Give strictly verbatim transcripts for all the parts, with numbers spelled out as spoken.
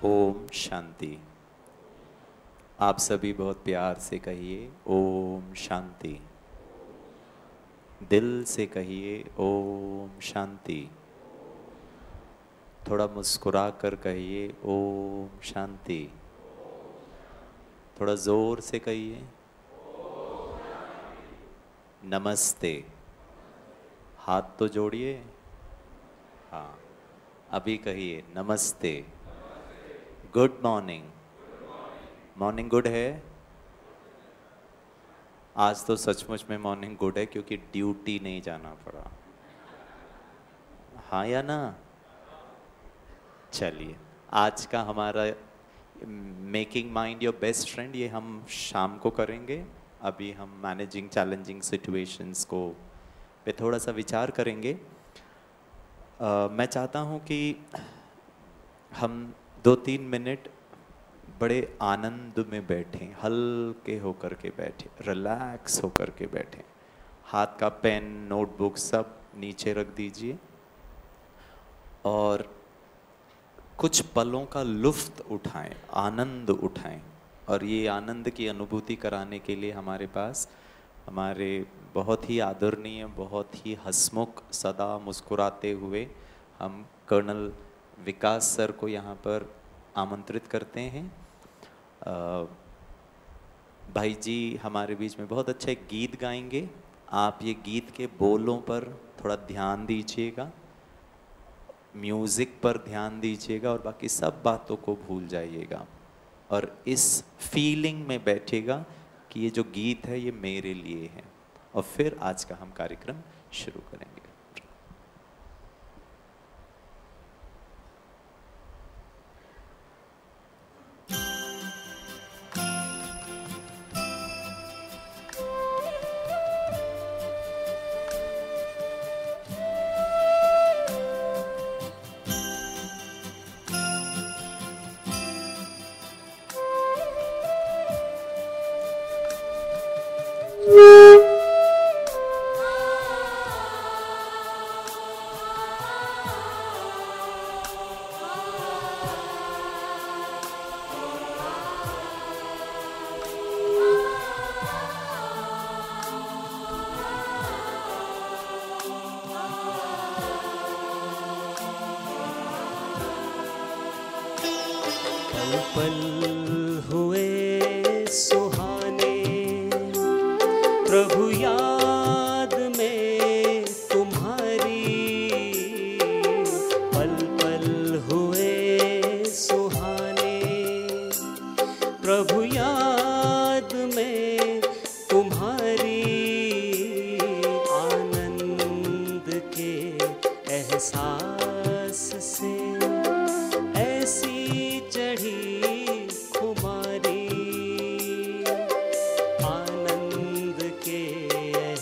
ओम शांति। आप सभी बहुत प्यार से कहिए ओम शांति। दिल से कहिए ओम शांति। थोड़ा मुस्कुरा कर कहिए ओम शांति। थोड़ा जोर से कहिए नमस्ते। हाथ तो जोड़िए। हाँ, अभी कहिए नमस्ते। Good morning. मॉर्निंग गुड है? आज तो सचमुच में मॉर्निंग गुड है क्योंकि ड्यूटी नहीं जाना पड़ा। हाँ या ना? चलिए, आज का हमारा making mind your best friend ये हम शाम को करेंगे। अभी हम मैनेजिंग चैलेंजिंग सिचुएशंस को पे थोड़ा सा विचार करेंगे। uh, मैं चाहता हूँ कि हम दो तीन मिनट बड़े आनंद में बैठें, हल्के होकर के बैठें, रिलैक्स होकर के बैठें। हाथ का पेन, नोटबुक सब नीचे रख दीजिए और कुछ पलों का लुफ्त उठाएं, आनंद उठाएं। और ये आनंद की अनुभूति कराने के लिए हमारे पास हमारे बहुत ही आदरणीय, बहुत ही हंसमुख, सदा मुस्कुराते हुए हम कर्नल विकास सर को यहाँ पर आमंत्रित करते हैं। भाई जी हमारे बीच में बहुत अच्छा एक गीत गाएंगे। आप ये गीत के बोलों पर थोड़ा ध्यान दीजिएगा, म्यूज़िक पर ध्यान दीजिएगा और बाकी सब बातों को भूल जाइएगा और इस फीलिंग में बैठिएगा कि ये जो गीत है ये मेरे लिए है। और फिर आज का हम कार्यक्रम शुरू करेंगे। आनंद के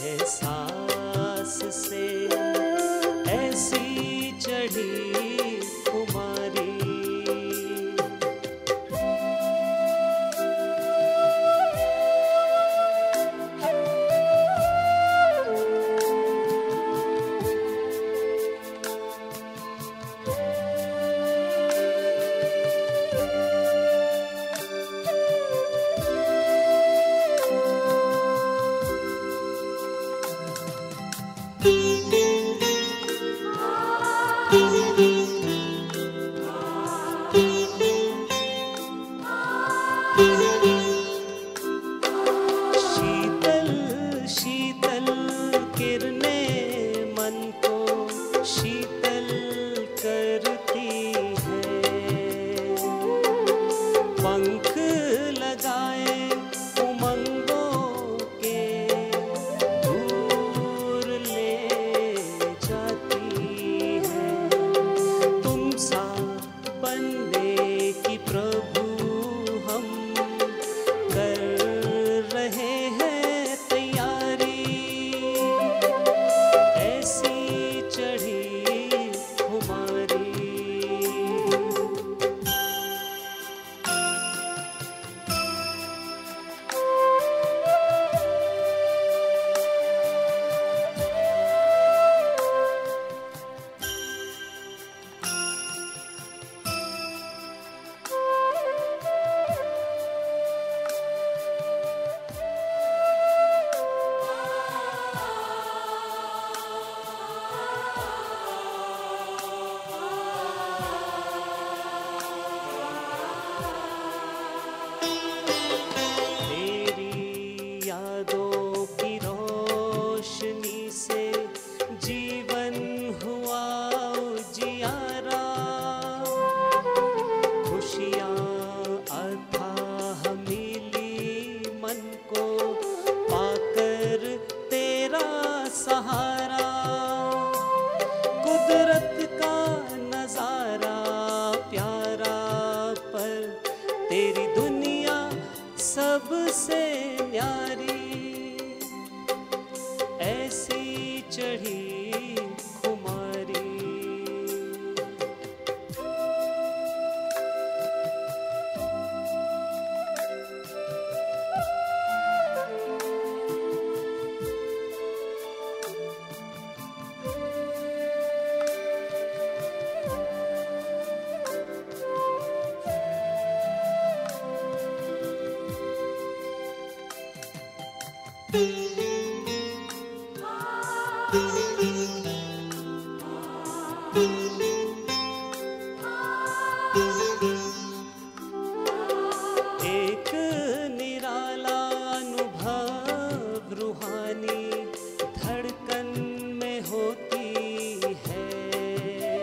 एक निराला अनुभव रूहानी धड़कन में होती है।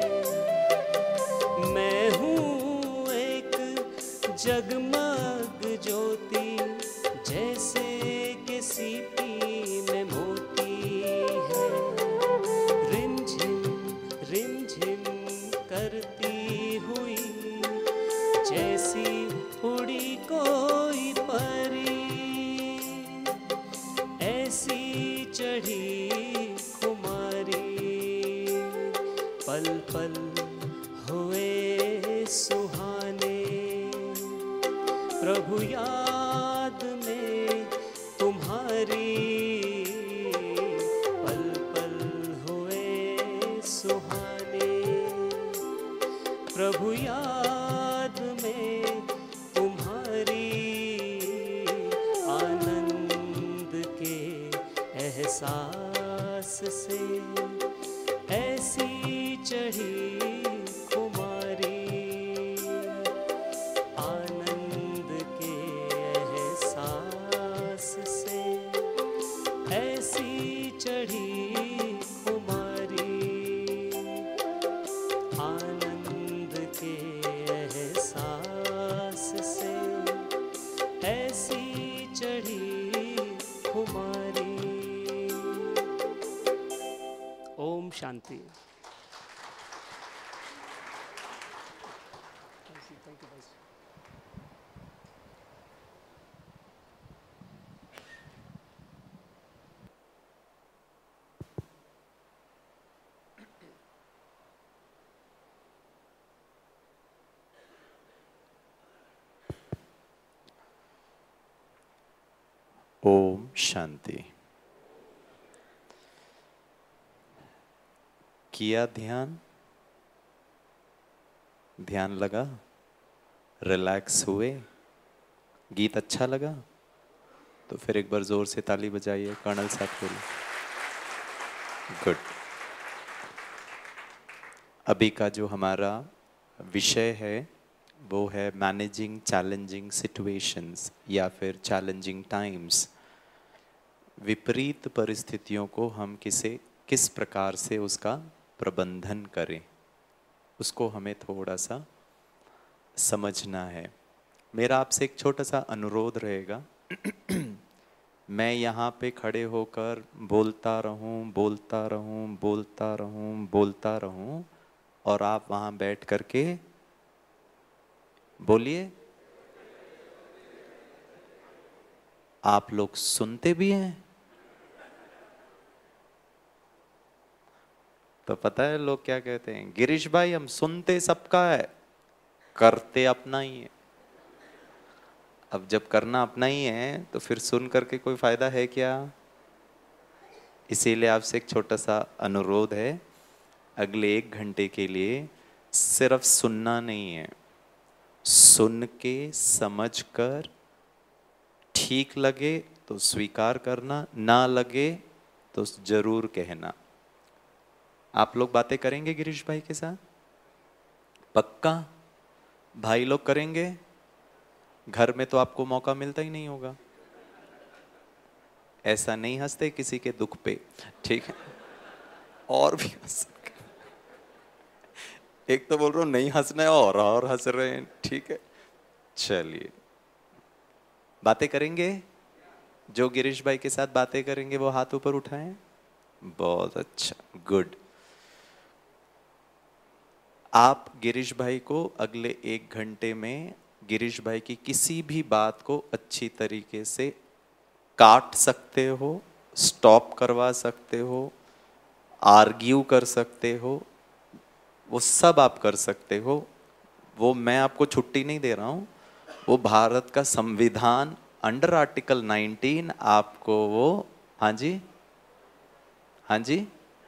मैं हूँ एक जगमग ज्योति, जैसे कि सीपी में मोती है। रिमझिम रिमझिम करती हुई, जैसी उड़ी कोई परी, ऐसी चढ़ी खुमारी। पल पल हुए सुहाने, प्रभु याद में तुम्हारी। पल पल हुए सुहाने, प्रभु याद में तुम्हारी। आनंद के एहसास से ऐसी चढ़ी खुमारी। आनंद के एहसास से ऐसी चढ़ी खुमारी। आनंद के एहसास से ऐसी चढ़ी खुमारी। ओम शांति। ओम शांति। किया ध्यान? ध्यान लगा? रिलैक्स हुए? गीत अच्छा लगा? तो फिर एक बार जोर से ताली बजाइए कर्नल साहब के लिए। गुड। अभी का जो हमारा विषय है वो है मैनेजिंग चैलेंजिंग सिचुएशंस या फिर चैलेंजिंग टाइम्स। विपरीत परिस्थितियों को हम किसे किस प्रकार से उसका प्रबंधन करें, उसको हमें थोड़ा सा समझना है। मेरा आपसे एक छोटा सा अनुरोध रहेगा। मैं यहाँ पे खड़े होकर बोलता रहूँ बोलता रहूँ बोलता रहूँ बोलता रहूँ और आप वहाँ बैठ करके बोलिए। आप लोग सुनते भी हैं? तो पता है लोग क्या कहते हैं, गिरीश भाई हम सुनते सबका है, करते अपना ही है। अब जब करना अपना ही है तो फिर सुन करके कोई फायदा है क्या? इसीलिए आपसे एक छोटा सा अनुरोध है, अगले एक घंटे के लिए सिर्फ सुनना नहीं है, सुन के समझ कर ठीक लगे तो स्वीकार करना, ना लगे तो जरूर कहना। आप लोग बातें करेंगे गिरीश भाई के साथ? पक्का? भाई लोग करेंगे? घर में तो आपको मौका मिलता ही नहीं होगा। ऐसा नहीं हंसते किसी के दुख पे, ठीक है? और भी हंस, एक तो बोल रहा हूं नहीं हंसना है और और हंस रहे हैं, ठीक है? चलिए, बातें करेंगे? जो गिरीश भाई के साथ बातें करेंगे वो हाथ ऊपर उठाएं। बहुत अच्छा, गुड। आप गिरीश भाई को अगले एक घंटे में गिरीश भाई की किसी भी बात को अच्छी तरीके से काट सकते हो, स्टॉप करवा सकते हो, आर्ग्यू कर सकते हो, वो सब आप कर सकते हो। वो मैं आपको छुट्टी नहीं दे रहा हूँ, वो भारत का संविधान अंडर आर्टिकल नाइनटीन आपको वो, हाँ जी हाँ जी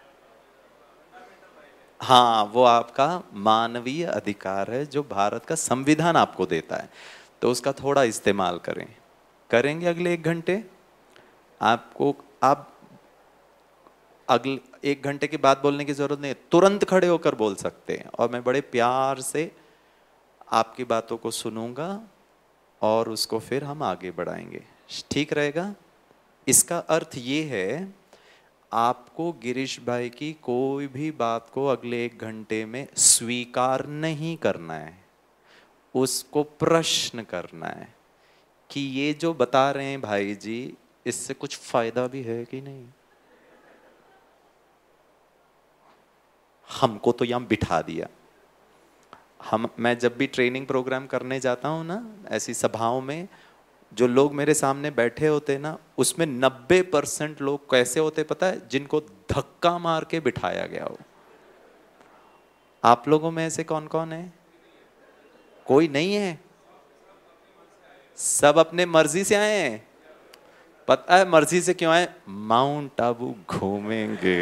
हाँ, वो आपका मानवीय अधिकार है जो भारत का संविधान आपको देता है, तो उसका थोड़ा इस्तेमाल करें। करेंगे अगले एक घंटे? आपको आप अगले एक घंटे के बाद बोलने की जरूरत नहीं है, तुरंत खड़े होकर बोल सकते हैं और मैं बड़े प्यार से आपकी बातों को सुनूंगा और उसको फिर हम आगे बढ़ाएंगे। ठीक रहेगा? इसका अर्थ ये है आपको गिरीश भाई की कोई भी बात को अगले एक घंटे में स्वीकार नहीं करना है, उसको प्रश्न करना है कि ये जो बता रहे हैं भाई जी इससे कुछ फायदा भी है कि नहीं। हमको तो यहां बिठा दिया। हम मैं जब भी ट्रेनिंग प्रोग्राम करने जाता हूं ना, ऐसी सभाओं में, जो लोग मेरे सामने बैठे होते ना, उसमें नब्बे परसेंट लोग कैसे होते पता है? जिनको धक्का मार के बिठाया गया हो। आप लोगों में ऐसे कौन कौन है? कोई नहीं है? सब अपने मर्जी से आए हैं। पता है मर्जी से क्यों आए? माउंट आबू घूमेंगे।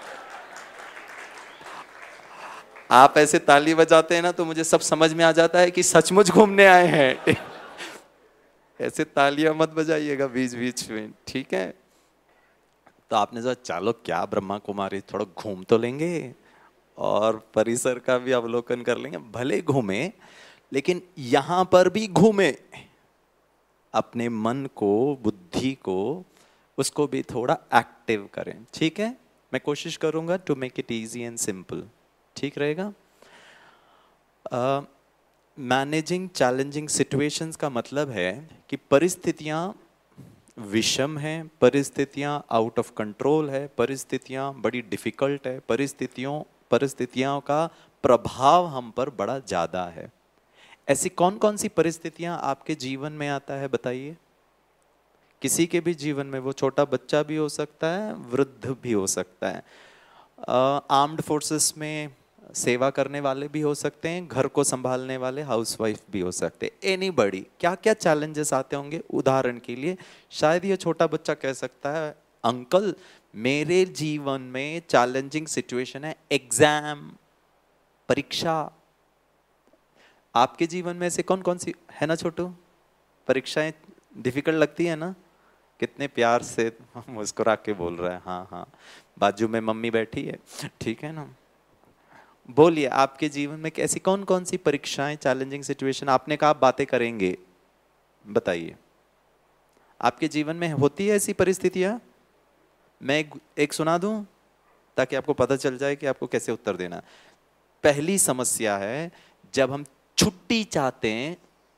आप ऐसे ताली बजाते हैं ना तो मुझे सब समझ में आ जाता है कि सचमुच घूमने आए हैं। ऐसे तालियां मत बजाइएगा बीच बीच में, ठीक है? तो आपने सोचा चलो क्या ब्रह्मा कुमारी थोड़ा घूम तो लेंगे और परिसर का भी अवलोकन कर लेंगे। भले घूमे, लेकिन यहां पर भी घूमे, अपने मन को, बुद्धि को, उसको भी थोड़ा एक्टिव करें। ठीक है? मैं कोशिश करूंगा to make it easy and simple. ठीक रहेगा? मैनेजिंग चैलेंजिंग सिचुएशंस का मतलब है कि परिस्थितियां विषम हैं, परिस्थितियां आउट ऑफ कंट्रोल है, परिस्थितियां बड़ी डिफिकल्ट है, परिस्थितियों परिस्थितियों का प्रभाव हम पर बड़ा ज़्यादा है। ऐसी कौन कौन सी परिस्थितियां आपके जीवन में आता है बताइए? किसी के भी जीवन में, वो छोटा बच्चा भी हो सकता है, वृद्ध भी हो सकता है, आर्म्ड फोर्सेस में सेवा करने वाले भी हो सकते हैं, घर को संभालने वाले हाउसवाइफ भी हो सकते हैं। एनीबॉडी, क्या क्या चैलेंजेस आते होंगे? उदाहरण के लिए शायद ये छोटा बच्चा कह सकता है, अंकल मेरे जीवन में चैलेंजिंग सिचुएशन है एग्जाम, परीक्षा। आपके जीवन में ऐसे कौन कौन सी है ना छोटू? परीक्षाएं डिफिकल्ट लगती है ना? कितने प्यार से मुस्कुरा के बोल रहा है। हाँ हाँ, बाजू में मम्मी बैठी है, ठीक है ना? बोलिए, आपके जीवन में ऐसी कौन कौन सी परीक्षाएं, चैलेंजिंग सिचुएशन, आपने कहा आप बातें करेंगे, बताइए आपके जीवन में होती है ऐसी परिस्थितियां? मैं एक, एक सुना दूं ताकि आपको पता चल जाए कि आपको कैसे उत्तर देना। पहली समस्या है जब हम छुट्टी चाहते हैं।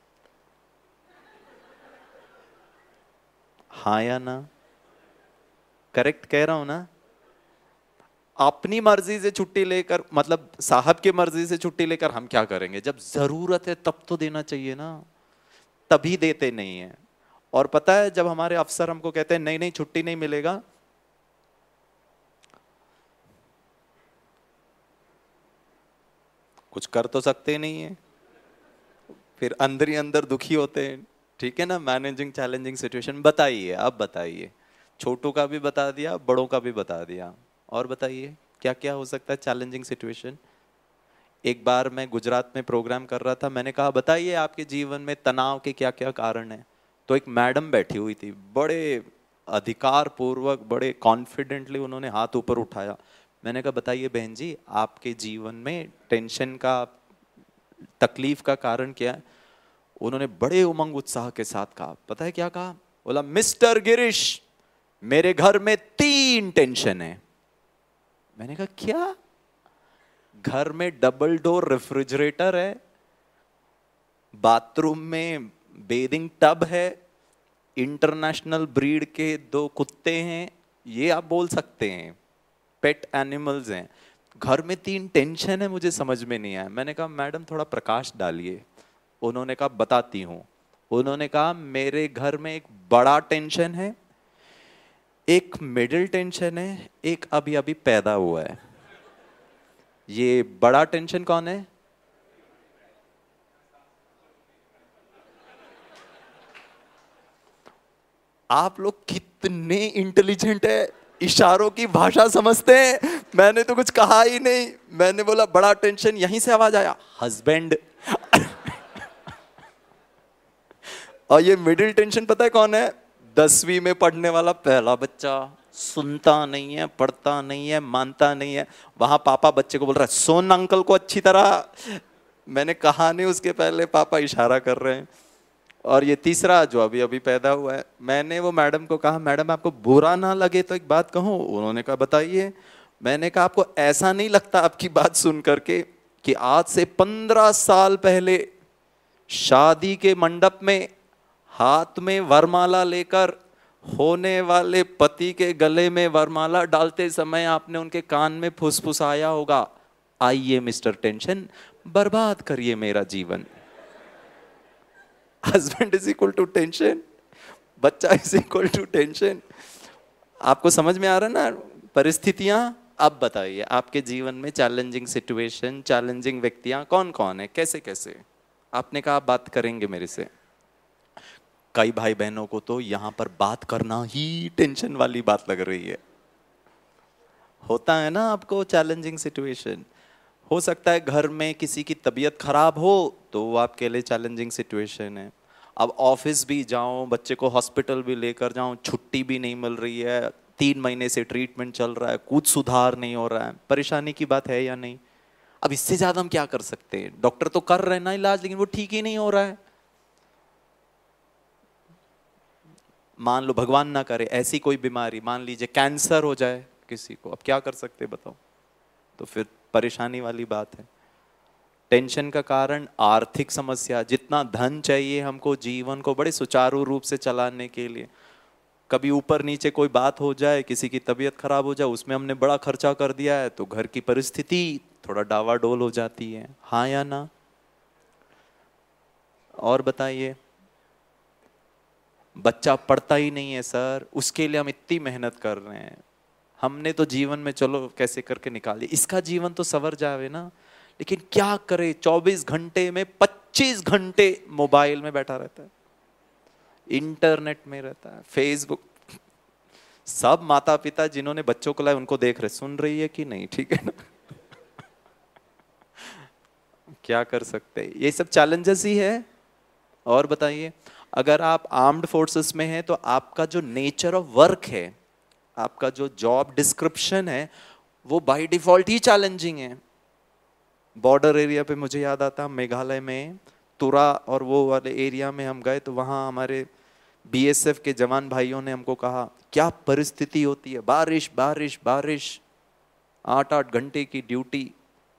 हाँ या ना? करेक्ट कह रहा हूं ना? अपनी मर्जी से छुट्टी लेकर, मतलब साहब की मर्जी से छुट्टी लेकर हम क्या करेंगे? जब जरूरत है तब तो देना चाहिए ना, तभी देते नहीं है। और पता है जब हमारे अफसर हमको कहते हैं नहीं नहीं छुट्टी नहीं मिलेगा, कुछ कर तो सकते नहीं है, फिर अंदर ही अंदर दुखी होते हैं। ठीक है ना? Managing challenging situation. बताइए, अब बताइए, छोटू का भी बता दिया, बड़ों का भी बता दिया, और बताइए क्या क्या हो सकता है चैलेंजिंग सिचुएशन। एक बार मैं गुजरात में प्रोग्राम कर रहा था, मैंने कहा बताइए आपके जीवन में तनाव के क्या क्या कारण हैं। तो एक मैडम बैठी हुई थी, बड़े अधिकार पूर्वक, बड़े कॉन्फिडेंटली उन्होंने हाथ ऊपर उठाया। मैंने कहा बताइए बहन जी, आपके जीवन में टेंशन का, तकलीफ का कारण क्या है? उन्होंने बड़े उमंग उत्साह के साथ कहा, पता है क्या कहा? बोला मिस्टर गिरीश, मेरे घर में तीन टेंशन है। मैंने कहा क्या? घर में डबल डोर रेफ्रिजरेटर है, बाथरूम में बेदिंग टब है, इंटरनेशनल ब्रीड के दो कुत्ते हैं, ये आप बोल सकते हैं, पेट एनिमल्स हैं, घर में तीन टेंशन है, मुझे समझ में नहीं आया। मैंने कहा मैडम थोड़ा प्रकाश डालिए। उन्होंने कहा बताती हूँ। उन्होंने कहा मेरे घर में एक बड़ा टेंशन है, एक मिडिल टेंशन है, एक अभी अभी पैदा हुआ है। ये बड़ा टेंशन कौन है? आप लोग कितने इंटेलिजेंट है, इशारों की भाषा समझते हैं। मैंने तो कुछ कहा ही नहीं, मैंने बोला बड़ा टेंशन, यहीं से आवाज आया हस्बैंड। और ये मिडिल टेंशन पता है कौन है? दसवीं में पढ़ने वाला पहला बच्चा, सुनता नहीं है, पढ़ता नहीं है, मानता नहीं है। वहां पापा बच्चे को बोल रहा है सुन अंकल को अच्छी तरह। मैंने कहा नहीं उसके पहले पापा इशारा कर रहे हैं। और ये तीसरा जो अभी अभी पैदा हुआ है, मैंने वो मैडम को कहा मैडम आपको बुरा ना लगे तो एक बात कहूं। उन्होंने कहा बताइए। मैंने कहा आपको ऐसा नहीं लगता आपकी बात सुन करके कि आज से पंद्रह साल पहले शादी के मंडप में हाथ में वरमाला लेकर होने वाले पति के गले में वरमाला डालते समय आपने उनके कान में फुसफुसाया होगा, आइए मिस्टर टेंशन बर्बाद करिए मेरा जीवन। Husband is equal to tension, बच्चा इज इक्वल टू टेंशन। आपको समझ में आ रहा है ना परिस्थितियां? अब बताइए आपके जीवन में चैलेंजिंग सिचुएशन, चैलेंजिंग व्यक्तियां कौन कौन है, कैसे कैसे? आपने कहा आप बात करेंगे मेरे से। कई भाई बहनों को तो यहां पर बात करना ही टेंशन वाली बात लग रही है। होता है ना आपको चैलेंजिंग सिचुएशन। हो सकता है घर में किसी की तबीयत खराब हो तो वो आपके लिए चैलेंजिंग सिचुएशन है। अब ऑफिस भी जाऊं, बच्चे को हॉस्पिटल भी लेकर जाऊं, छुट्टी भी नहीं मिल रही है, तीन महीने से ट्रीटमेंट चल रहा है, कुछ सुधार नहीं हो रहा है। परेशानी की बात है या नहीं? अब इससे ज्यादा हम क्या कर सकते हैं? डॉक्टर तो कर रहे हैं ना इलाज, लेकिन वो ठीक ही नहीं हो रहा है। मान लो भगवान ना करे ऐसी कोई बीमारी, मान लीजिए कैंसर हो जाए किसी को, अब क्या कर सकते बताओ? तो फिर परेशानी वाली बात है। टेंशन का कारण आर्थिक समस्या। जितना धन चाहिए हमको जीवन को बड़े सुचारू रूप से चलाने के लिए, कभी ऊपर नीचे कोई बात हो जाए, किसी की तबीयत खराब हो जाए, उसमें हमने बड़ा खर्चा कर दिया है तो घर की परिस्थिति थोड़ा डावाडोल हो जाती है। हाँ या ना? और बताइए। बच्चा पढ़ता ही नहीं है सर, उसके लिए हम इतनी मेहनत कर रहे हैं, हमने तो जीवन में चलो कैसे करके निकाली, इसका जीवन तो सवर जावे ना। लेकिन क्या करे, चौबीस घंटे में पच्चीस घंटे मोबाइल में बैठा रहता है, इंटरनेट में रहता है, फेसबुक। सब माता पिता जिन्होंने बच्चों को लाए उनको देख रहे, सुन रही है कि नहीं? ठीक है ना? क्या कर सकते हैं, ये सब चैलेंजेस ही है। और बताइए, अगर आप आर्म्ड फोर्सेस में हैं तो आपका जो नेचर ऑफ वर्क है, आपका जो जॉब डिस्क्रिप्शन है, वो बाय डिफॉल्ट ही चैलेंजिंग है। बॉर्डर एरिया पे मुझे याद आता है मेघालय में तुरा और वो वाले एरिया में हम गए तो वहाँ हमारे बीएसएफ के जवान भाइयों ने हमको कहा क्या परिस्थिति होती है, बारिश बारिश बारिश, आठ आठ घंटे की ड्यूटी,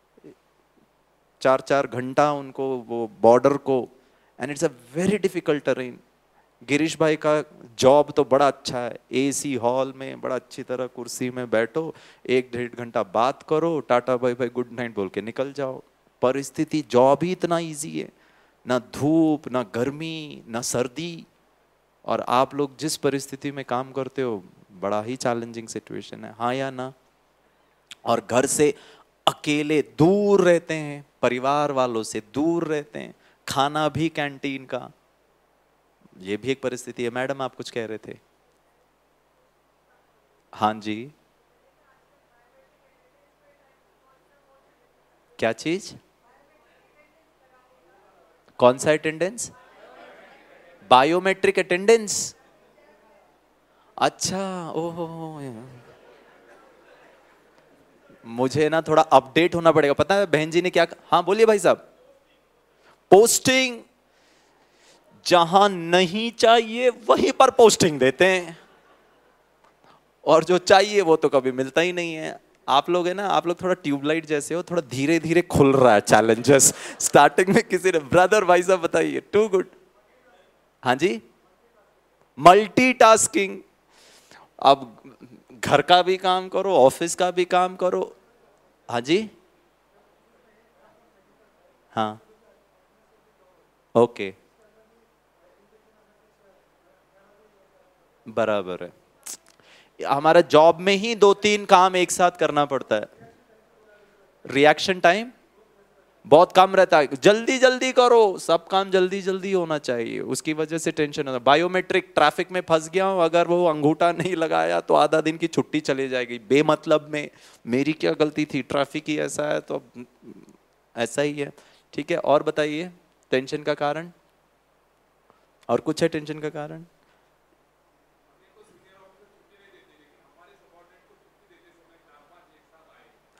चार चार घंटा उनको वो बॉर्डर को, and it's a very difficult terrain. Girish भाई का जॉब तो बड़ा अच्छा है, एसी हॉल में बड़ा अच्छी तरह कुर्सी में बैठो, एक डेढ़ घंटा बात करो, tata bye bye good night बोल के निकल जाओ। परिस्थिति, जॉब ही इतना इजी है, ना धूप ना गर्मी ना सर्दी, और आप लोग जिस परिस्थिति में काम करते हो बड़ा ही चैलेंजिंग सिचुएशन है। हाँ या ना? और घर से अकेले दूर रहते हैं, परिवार वालों से दूर रहते हैं, खाना भी कैंटीन का, ये भी एक परिस्थिति है। मैडम आप कुछ कह रहे थे? हाँ जी, क्या चीज? कौन सा अटेंडेंस? Biometric attendance. अच्छा, ओहो, मुझे ना थोड़ा अपडेट होना पड़ेगा। पता है बहन जी ने क्या? हाँ बोलिए भाई साहब। पोस्टिंग जहां नहीं चाहिए वहीं पर पोस्टिंग देते हैं, और जो चाहिए वो तो कभी मिलता ही नहीं है। आप लोग है ना, आप लोग थोड़ा ट्यूबलाइट जैसे हो, थोड़ा धीरे धीरे खुल रहा है चैलेंजेस। स्टार्टिंग में किसी ने, ब्रदर भाई साहब बताइए, टू गुड। हाँ जी, मल्टीटास्किंग। अब घर का भी काम करो, ऑफिस का भी काम करो। हाँ जी, हाँ ओके, बराबर है। हमारा जॉब में ही दो तीन काम एक साथ करना पड़ता है, रिएक्शन टाइम बहुत कम रहता है, जल्दी जल्दी करो, सब काम जल्दी जल्दी होना चाहिए, उसकी वजह से टेंशन होता है। बायोमेट्रिक, ट्रैफिक में फंस गया हूं, अगर वो अंगूठा नहीं लगाया तो आधा दिन की छुट्टी चली जाएगी बेमतलब में। मेरी क्या गलती थी, ट्रैफिक ही ऐसा है तो ऐसा ही है। ठीक है, और बताइए टेंशन का कारण, और कुछ है टेंशन का कारण?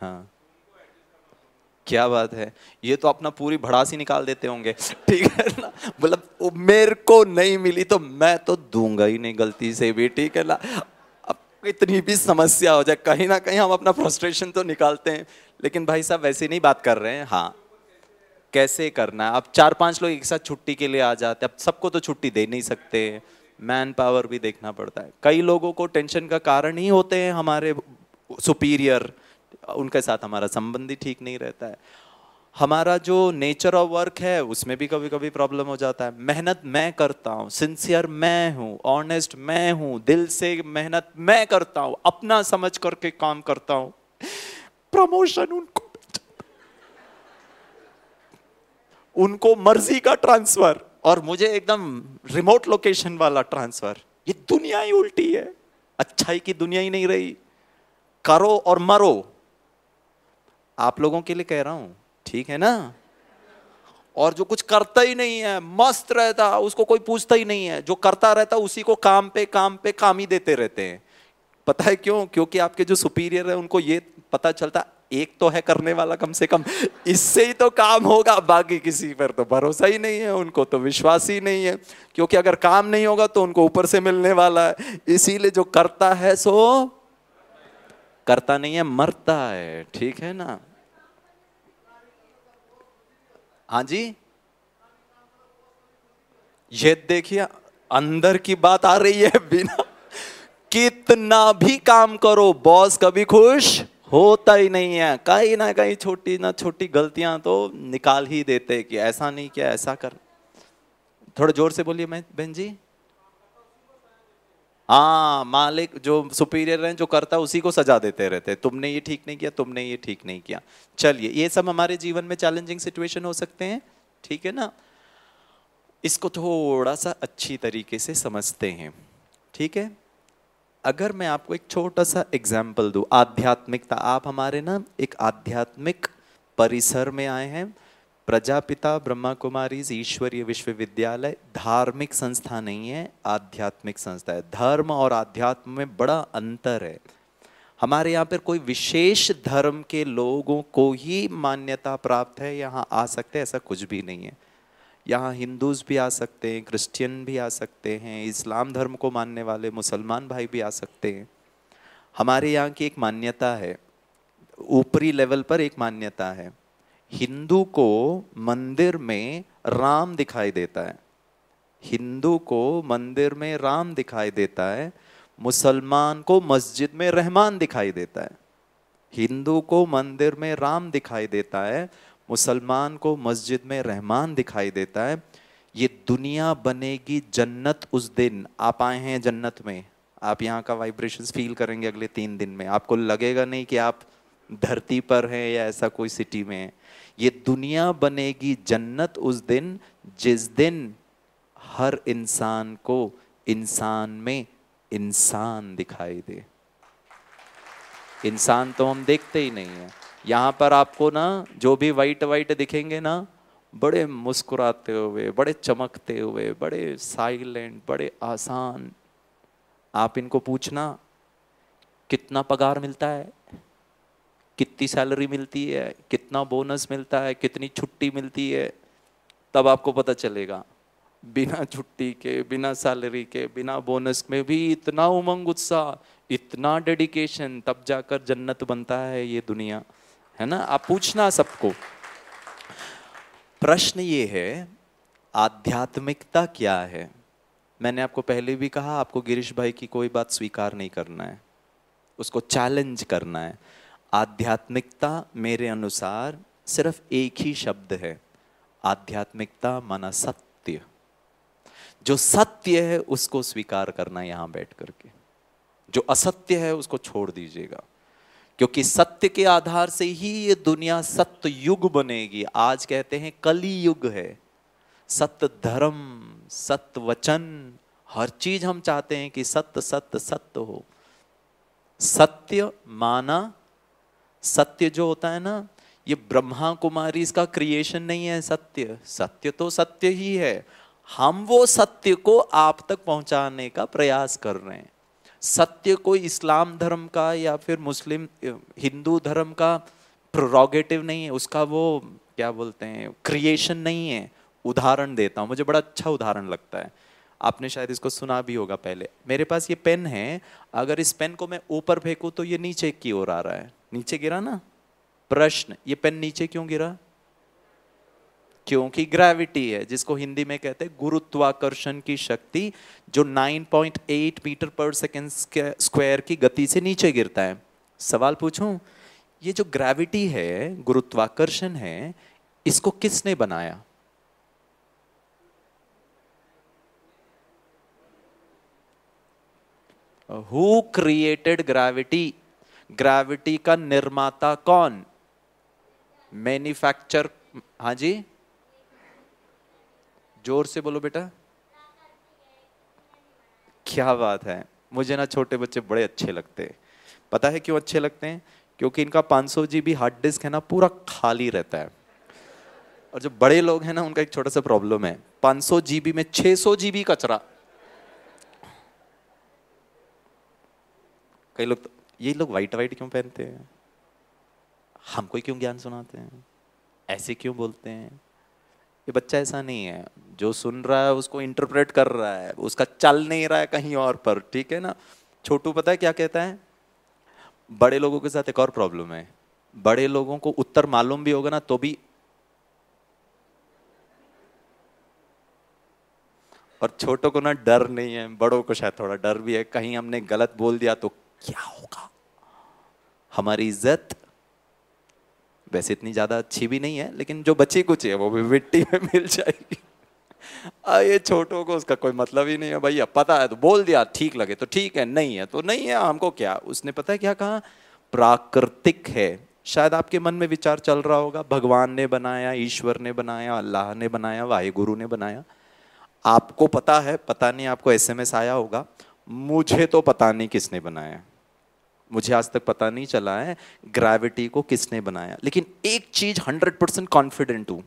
हाँ, क्या बात है, ये तो अपना पूरी भड़ास ही निकाल देते होंगे, ठीक है ना। मतलब वो मेरे को नहीं मिली तो मैं तो दूंगा ही नहीं गलती से भी, ठीक है ना। अब इतनी भी समस्या हो जाए, कहीं ना कहीं हम अपना फ्रस्ट्रेशन तो निकालते हैं, लेकिन भाई साहब वैसे नहीं बात कर रहे हैं। हाँ, कैसे करना है। अब चार पांच लोग एक साथ छुट्टी के लिए आ जाते हैं, अब सबको तो छुट्टी दे नहीं सकते, मैन पावर भी देखना पड़ता है। कई लोगों को टेंशन का कारण ही होते हैं हमारे सुपीरियर, उनके साथ हमारा संबंध ही ठीक नहीं रहता है। हमारा जो नेचर ऑफ वर्क है उसमें भी कभी कभी प्रॉब्लम हो जाता है। मेहनत मैं करता हूँ, सिंसियर मैं हूँ, ऑनेस्ट मैं हूँ, दिल से मेहनत मैं करता हूँ, अपना समझ करके काम करता हूँ, प्रमोशन उनको उनको मर्जी का ट्रांसफर और मुझे एकदम रिमोट लोकेशन वाला ट्रांसफर। ये दुनिया ही उल्टी है, अच्छाई की दुनिया ही नहीं रही। करो और मरो, आप लोगों के लिए कह रहा हूं, ठीक है ना। और जो कुछ करता ही नहीं है, मस्त रहता, उसको कोई पूछता ही नहीं है, जो करता रहता उसी को काम पे काम पे काम ही देते रहते हैं। पता है क्यों? क्योंकि आपके जो सुपीरियर है उनको ये पता चलता एक तो है करने वाला, कम से कम इससे ही तो काम होगा, बाकी किसी पर तो भरोसा ही नहीं है, उनको तो विश्वास ही नहीं है। क्योंकि अगर काम नहीं होगा तो उनको ऊपर से मिलने वाला है। इसीलिए जो करता है सो करता नहीं है, मरता है, ठीक है ना। हाँ जी, ये देखिए अंदर की बात आ रही है। बिना कितना भी काम करो बॉस कभी खुश होता ही नहीं है। कहीं ना कहीं छोटी ना छोटी गलतियां तो निकाल ही देते कि ऐसा नहीं किया, ऐसा कर। थोड़ा जोर से बोलिए मैं बहन जी। हाँ, मालिक जो सुपीरियर है जो करता है उसी को सजा देते रहते, तुमने ये ठीक नहीं किया, तुमने ये ठीक नहीं किया। चलिए, ये सब हमारे जीवन में चैलेंजिंग सिचुएशन हो सकते हैं, ठीक है ना। इसको थोड़ा सा अच्छी तरीके से समझते हैं, ठीक है। अगर मैं आपको एक छोटा सा एग्जाम्पल दूं, आध्यात्मिकता। आप हमारे ना एक आध्यात्मिक परिसर में आए हैं। प्रजापिता ब्रह्मा कुमारी ईश्वरीय विश्वविद्यालय धार्मिक संस्था नहीं है, आध्यात्मिक संस्था है। धर्म और आध्यात्म में बड़ा अंतर है। हमारे यहाँ पर कोई विशेष धर्म के लोगों को ही मान्यता प्राप्त है, यहाँ आ सकते हैं, ऐसा कुछ भी नहीं है। यहाँ हिंदूज भी आ सकते हैं, क्रिश्चियन भी आ सकते हैं, इस्लाम धर्म को मानने वाले मुसलमान भाई भी आ सकते हैं। हमारे यहाँ की एक मान्यता है, ऊपरी लेवल पर एक मान्यता है। हिंदू को मंदिर में राम दिखाई देता है, हिंदू को मंदिर में राम दिखाई देता है, मुसलमान को मस्जिद में रहमान दिखाई देता है। हिंदू को मंदिर में राम दिखाई देता है, मुसलमान को मस्जिद में रहमान दिखाई देता है। ये दुनिया बनेगी जन्नत उस दिन। आप आए हैं जन्नत में, आप यहाँ का वाइब्रेशंस फील करेंगे अगले तीन दिन में। आपको लगेगा नहीं कि आप धरती पर हैं या ऐसा कोई सिटी में है। ये दुनिया बनेगी जन्नत उस दिन, जिस दिन हर इंसान को इंसान में इंसान दिखाई दे। इंसान तो हम देखते ही नहीं है। यहाँ पर आपको ना जो भी वाइट वाइट दिखेंगे ना, बड़े मुस्कुराते हुए, बड़े चमकते हुए, बड़े साइलेंट, बड़े आसान। आप इनको पूछना कितना पगार मिलता है, कितनी सैलरी मिलती है, कितना बोनस मिलता है, कितनी छुट्टी मिलती है, तब आपको पता चलेगा। बिना छुट्टी के, बिना सैलरी के, बिना बोनस में भी इतना उमंग उत्साह, इतना डेडिकेशन, तब जाकर जन्नत बनता है ये दुनिया, है ना। आप पूछना सबको। प्रश्न ये है, आध्यात्मिकता क्या है। मैंने आपको पहले भी कहा, आपको गिरीश भाई की कोई बात स्वीकार नहीं करना है, उसको चैलेंज करना है। आध्यात्मिकता मेरे अनुसार सिर्फ एक ही शब्द है, आध्यात्मिकता माना सत्य। जो सत्य है उसको स्वीकार करना यहां बैठ करके, जो असत्य है उसको छोड़ दीजिएगा। क्योंकि सत्य के आधार से ही ये दुनिया सत्य युग बनेगी। आज कहते हैं कली युग है। सत्य धर्म, सत्य वचन, हर चीज हम चाहते हैं कि सत्य सत्य सत्य हो। सत्य माना, सत्य जो होता है ना, ये ब्रह्मा कुमारी इसका क्रिएशन नहीं है। सत्य सत्य तो सत्य ही है, हम वो सत्य को आप तक पहुंचाने का प्रयास कर रहे हैं। सत्य कोई इस्लाम धर्म का या फिर मुस्लिम हिंदू धर्म का प्रोरोगेटिव नहीं है, उसका वो क्या बोलते हैं क्रिएशन नहीं है। उदाहरण देता हूँ, मुझे बड़ा अच्छा उदाहरण लगता है, आपने शायद इसको सुना भी होगा पहले। मेरे पास ये पेन है, अगर इस पेन को मैं ऊपर फेंकूं तो ये नीचे की ओर आ रहा है, नीचे गिरा ना। प्रश्न, ये पेन नीचे क्यों गिरा? क्योंकि ग्रेविटी है, जिसको हिंदी में कहते हैं गुरुत्वाकर्षण की शक्ति, जो नौ पॉइंट आठ मीटर पर सेकंड स्क्वायर की गति से नीचे गिरता है। सवाल पूछूं, ये जो ग्रेविटी है, गुरुत्वाकर्षण है, इसको किसने बनाया? Who created gravity? ग्रेविटी का निर्माता कौन? मैन्युफैक्चर, हाँ जी जोर से बोलो बेटा। क्या बात है, मुझे ना छोटे बच्चे बड़े अच्छे लगते हैं। पता है क्यों अच्छे लगते हैं? क्योंकि इनका पाँच सौ जीबी हार्ड डिस्क है ना, पूरा खाली रहता है। और जो बड़े लोग हैं ना, उनका एक छोटा सा प्रॉब्लम है, पाँच सौ जीबी में छह सौ जीबी कचरा। कई लोग तो, ये लोग वाइट वाइट क्यों पहनते हैं, हमको क्यों ज्ञान सुनाते हैं, ऐसे क्यों बोलते हैं? ये बच्चा ऐसा नहीं है, जो सुन रहा है उसको इंटरप्रेट कर रहा है, उसका चल नहीं रहा है कहीं और पर, ठीक है ना। छोटू पता है क्या कहता है? बड़े लोगों के साथ एक और प्रॉब्लम है, बड़े लोगों को उत्तर मालूम भी होगा ना तो भी, और छोटों को ना डर नहीं है, बड़ों को शायद थोड़ा डर भी है, कहीं हमने गलत बोल दिया तो क्या होगा, हमारी इज्जत। वैसे इतनी ज्यादा अच्छी भी नहीं है, लेकिन जो बची कुछ है वो भी मिट्टी में मिल जाएगी। आ, ये छोटों को उसका कोई मतलब ही नहीं है, भैया पता है तो बोल दिया, ठीक लगे तो ठीक है, नहीं है तो नहीं है, हमको क्या। उसने पता है क्या कहा? प्राकृतिक है। शायद आपके मन में विचार चल रहा होगा, भगवान ने बनाया, ईश्वर ने बनाया, अल्लाह ने बनाया, वाहिगुरु ने बनाया। आपको पता है, पता नहीं आपको एसएमएस आया होगा, मुझे तो पता नहीं किसने बनाया, मुझे आज तक पता नहीं चला है ग्रेविटी को किसने बनाया। लेकिन एक चीज हंड्रेड परसेंट कॉन्फिडेंट हूं,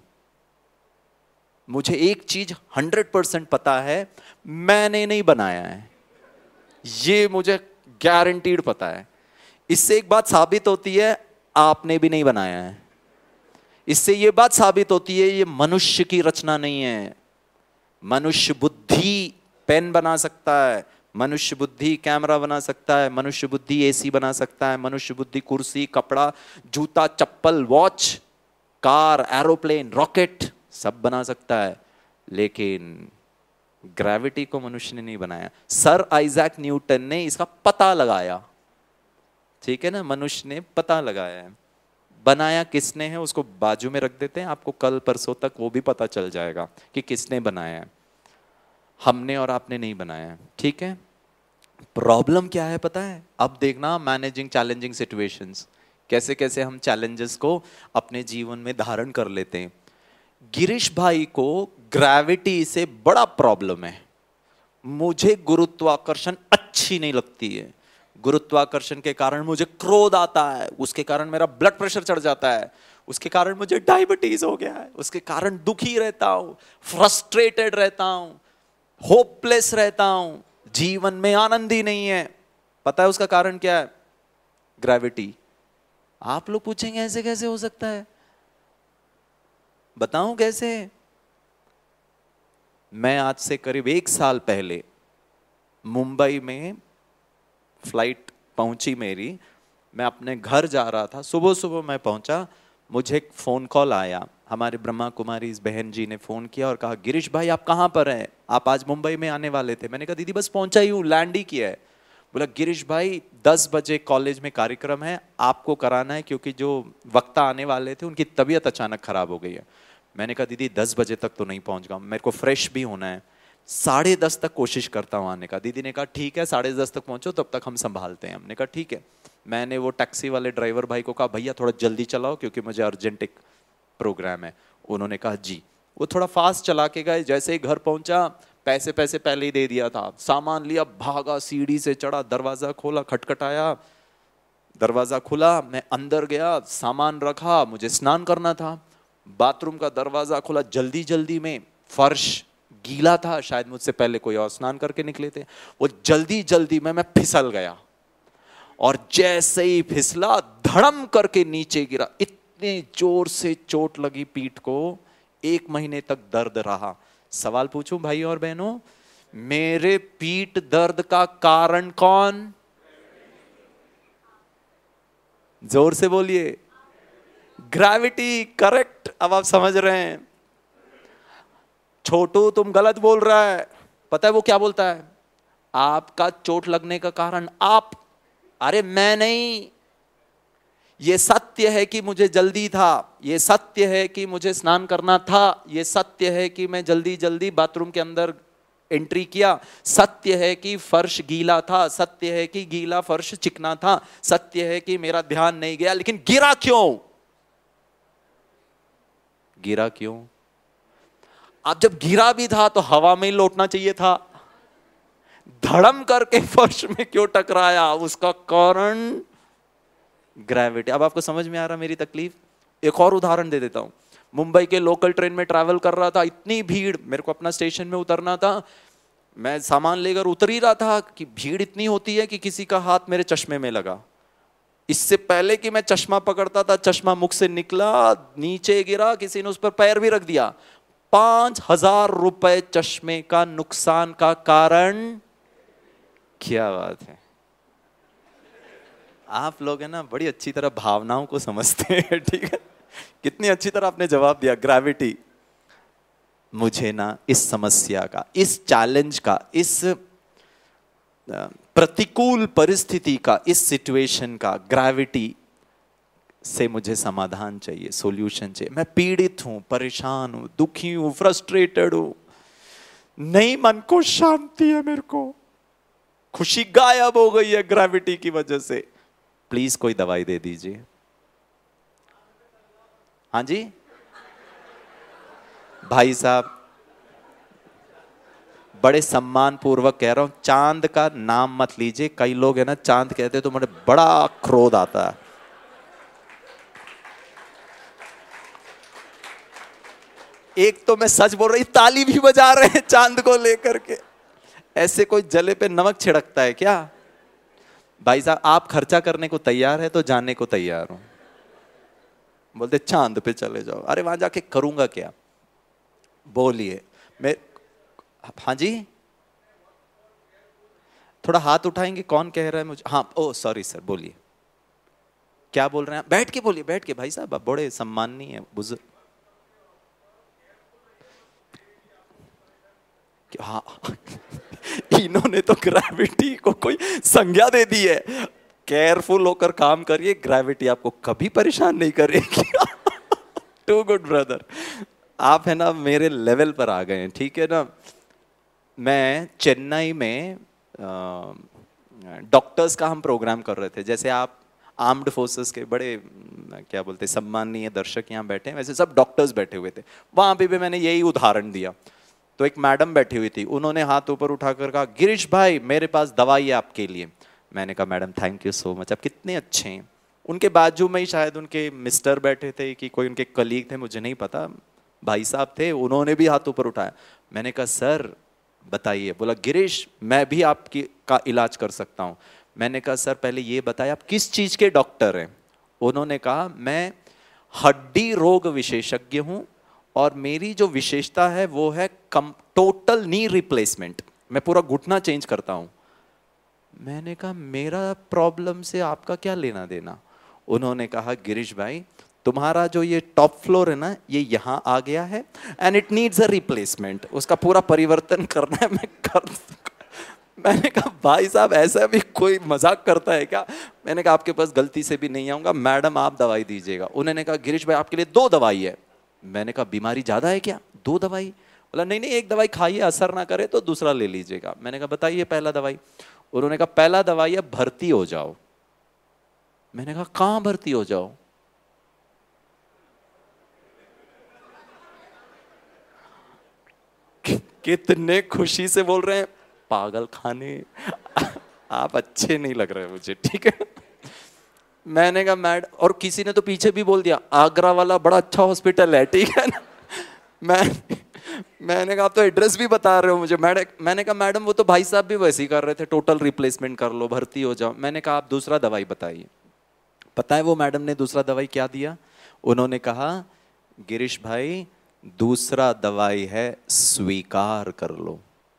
मुझे एक चीज हंड्रेड परसेंट पता है, मैंने नहीं बनाया है, ये मुझे गारंटीड पता है। इससे एक बात साबित होती है, आपने भी नहीं बनाया है। इससे ये बात साबित होती है, ये मनुष्य की रचना नहीं है। मनुष्य बुद्धि पेन बना सकता है, मनुष्य बुद्धि कैमरा बना सकता है, मनुष्य बुद्धि एसी बना सकता है, मनुष्य बुद्धि कुर्सी, कपड़ा, जूता, चप्पल, वॉच, कार, एरोप्लेन, रॉकेट सब बना सकता है, लेकिन ग्रेविटी को मनुष्य ने नहीं बनाया। सर आइजैक न्यूटन ने इसका पता लगाया, ठीक है ना, मनुष्य ने पता लगाया है। बनाया किसने है उसको बाजू में रख देते हैं, आपको कल परसों तक वो भी पता चल जाएगा कि किसने बनाया है। हमने और आपने नहीं बनाया है, ठीक है। प्रॉब्लम क्या है पता है? अब देखना, मैनेजिंग चैलेंजिंग सिचुएशंस, कैसे कैसे हम चैलेंजेस को अपने जीवन में धारण कर लेते हैं। गिरीश भाई को ग्रेविटी से बड़ा प्रॉब्लम है, मुझे गुरुत्वाकर्षण अच्छी नहीं लगती है, गुरुत्वाकर्षण के कारण मुझे क्रोध आता है, उसके कारण मेरा ब्लड प्रेशर चढ़ जाता है, उसके कारण मुझे डायबिटीज हो गया है, उसके कारण दुखी रहता हूं, फ्रस्ट्रेटेड रहता हूं, होपलेस रहता हूं, जीवन में आनंद ही नहीं है। पता है उसका कारण क्या है? ग्रेविटी। आप लोग पूछेंगे ऐसे कैसे हो सकता है, बताऊं कैसे? मैं आज से करीब एक साल पहले मुंबई में फ्लाइट पहुंची मेरी, मैं अपने घर जा रहा था, सुबह सुबह मैं पहुंचा, मुझे एक फोन कॉल आया, हमारे ब्रह्मा कुमारी इस बहन जी ने फोन किया और कहा गिरीश भाई आप कहाँ पर हैं, आप आज मुंबई में आने वाले थे। मैंने कहा दीदी बस पहुंचा ही हूँ, लैंड ही किया है। बोला गिरीश भाई दस बजे कॉलेज में कार्यक्रम है, आपको कराना है, क्योंकि जो वक्ता आने वाले थे उनकी तबीयत अचानक खराब हो गई है। मैंने कहा दीदी दस बजे तक तो नहीं पहुंच गया, मेरे को फ्रेश भी होना है, साढ़े दस तक कोशिश करता हूँ आने का। दीदी ने कहा ठीक है साढ़े दस तक पहुंचो, तब तक हम संभालते हैं। हमने कहा ठीक है। मैंने वो टैक्सी वाले ड्राइवर भाई को कहा भैया थोड़ा जल्दी चलाओ क्योंकि मुझे अर्जेंट एक प्रोग्राम है। उन्होंने कहा जी। वो थोड़ा फास्ट चला के गए, जैसे ही घर पहुंचा पैसे पैसे पहले ही दे दिया था, सामान लिया, भागा, सीढ़ी से चढ़ा, दरवाजा खोला, खटखटाया, दरवाजा खुला, मैं अंदर गया, सामान रखा, मुझे स्नान करना था, बाथरूम का दरवाजा खोला, जल्दी जल्दी में फर्श गीला था, शायद मुझसे पहले कोई और स्नान करके निकले थे। वो जल्दी जल्दी में मैं फिसल गया और जैसे ही फिसला धड़म करके नीचे गिरा। इतने जोर से चोट लगी पीठ को, एक महीने तक दर्द रहा। सवाल पूछूं भाई और बहनों, मेरे पीठ दर्द का कारण कौन? जोर से बोलिए, ग्रेविटी। करेक्ट। अब आप समझ रहे हैं। छोटू तुम गलत बोल रहा है। पता है वो क्या बोलता है? आपका चोट लगने का कारण आप। अरे मैं नहीं। ये सत्य है कि मुझे जल्दी था, ये सत्य है कि मुझे स्नान करना था, ये सत्य है कि मैं जल्दी जल्दी बाथरूम के अंदर एंट्री किया, सत्य है कि फर्श गीला था, सत्य है कि गीला फर्श चिकना था, सत्य है कि मेरा ध्यान नहीं गया। लेकिन गिरा क्यों? गिरा क्यों? अब जब गिरा भी था तो हवा में ही लौटना चाहिए था, धड़म करके फर्श में क्यों टकराया? उसका कारण ग्रेविटी। अब आपको समझ में आ रहा मेरी तकलीफ? एक और उदाहरण दे देता हूं। मुंबई के लोकल ट्रेन में ट्रैवल कर रहा था, इतनी भीड़, मेरे को अपना स्टेशन में उतरना था, मैं सामान लेकर उतर ही रहा था कि भीड़ इतनी होती है कि किसी का हाथ मेरे चश्मे में लगा। इससे पहले कि मैं चश्मा पकड़ता था, चश्मा मुख से निकला, नीचे गिरा, किसी ने उस पर पैर भी रख दिया। पांच हजार रुपए चश्मे का नुकसान का कारण। क्या बात है, आप लोग है ना बड़ी अच्छी तरह भावनाओं को समझते हैं। ठीक है, कितनी अच्छी तरह आपने जवाब दिया। ग्रेविटी। मुझे ना इस समस्या का, इस चैलेंज का, इस प्रतिकूल परिस्थिति का, इस सिचुएशन का, ग्रेविटी से मुझे समाधान चाहिए, सॉल्यूशन चाहिए। मैं पीड़ित हूं, परेशान हूं, दुखी हूं, फ्रस्ट्रेटेड हूं, नहीं मन को शांति है, मेरे को खुशी गायब हो गई है ग्रेविटी की वजह से। प्लीज कोई दवाई दे दीजिए। हाँ जी भाई साहब, बड़े सम्मान पूर्वक कह रहा हूं, चांद का नाम मत लीजिए। कई लोग है ना चांद कहते तो मुझे बड़ा क्रोध आता है। एक तो मैं सच बोल रही, ताली भी बजा रहे हैं चांद को लेकर के। ऐसे कोई जले पे नमक छिड़कता है क्या? भाई साहब, आप खर्चा करने को तैयार है तो जाने को तैयार हूं। बोलते चांद पे चले जाओ। अरे वहां जाके करूंगा क्या? बोलिए। मैं, हाँ जी, थोड़ा हाथ उठाएंगे? कौन कह रहा है मुझे? हाँ, ओ सॉरी सर, बोलिए। क्या बोल रहे हैं? बैठ के बोलिए, बैठ के। भाई साहब आप बड़े सम्माननीय है, बुजुर्ग। हाँ इन्होंने तो ग्रेविटी को कोई संज्ञा दे दी है। केयरफुल होकर काम करिए, ग्रेविटी आपको कभी परेशान नहीं करेगी। टू गुड ब्रदर, आप है ना मेरे लेवल पर आ गए हैं। ठीक है ना। मैं चेन्नई में डॉक्टर्स का हम प्रोग्राम कर रहे थे। जैसे आप आर्म्ड फोर्सेस के बड़े क्या बोलते सम्माननीय दर्शक यहाँ बैठे हैं, वैसे सब डॉक्टर्स बैठे हुए थे। वहां पे भी मैंने यही उदाहरण दिया। तो एक मैडम बैठी हुई थी, उन्होंने हाथ ऊपर उठाकर कहा, गिरीश भाई मेरे पास दवाई है आपके लिए। मैंने कहा madam thank you so much, आप कितने अच्छे हैं। उनके बाजू में ही शायद उनके मिस्टर बैठे थे कि कोई उनके कलीग थे, मुझे नहीं पता, भाई साहब थे, उन्होंने भी हाथ ऊपर उठाया। मैंने कहा सर बताइए। बोला गिरीश मैं भी आपकी का इलाज कर सकता हूँ। मैंने कहा सर पहले ये बताइए आप किस चीज़ के डॉक्टर हैं? उन्होंने कहा मैं हड्डी रोग विशेषज्ञ हूँ और मेरी जो विशेषता है वो है कम टोटल नी रिप्लेसमेंट, मैं पूरा घुटना चेंज करता हूँ। मैंने कहा मेरा प्रॉब्लम से आपका क्या लेना देना? उन्होंने कहा गिरीश भाई तुम्हारा जो ये टॉप फ्लोर है ना, ये यहाँ आ गया है and it needs a replacement, उसका पूरा परिवर्तन करना है, मैं कर। मैंने कहा भाई साहब ऐसा भी कोई मजाक करता है क्या? मैंने कहा आपके पास गलती से भी नहीं आऊँगा, मैडम आप दवाई दीजिएगा। उन्होंने कहा गिरीश भाई आपके लिए दो दवाई है। मैंने कहा बीमारी ज़्यादा है क्या, दो दवाई? बोला नहीं नहीं एक दवाई खाइए, असर ना करे तो दूसरा ले लीजिएगा। मैंने कहा बताइए पहला दवाई। उन्होंने कहा पहला दवाई है भर्ती हो जाओ। मैंने कहा कहाँ भर्ती हो जाओ? कितने खुशी से बोल रहे हैं, पागल खाने। आप अच्छे नहीं लग रहे मुझे, ठीक है। मैंने कहा मैड, और किसी ने तो पीछे भी बोल दिया आगरा वाला बड़ा अच्छा हॉस्पिटल है, ठीक है ना। मैं मैंने कहा आप तो एड्रेस भी बता रहे हो मुझे। मैडम मैंने कहा मैडम वो तो भाई साहब भी वैसे ही कर रहे थे, टोटल रिप्लेसमेंट कर लो, भर्ती हो जाओ। मैंने कहा आप दूसरा दवाई बताइए। पता है वो मैडम ने दूसरा दवाई क्या दिया? उन्होंने कहा गिरीश भाई दूसरा दवाई है स्वीकार कर लो।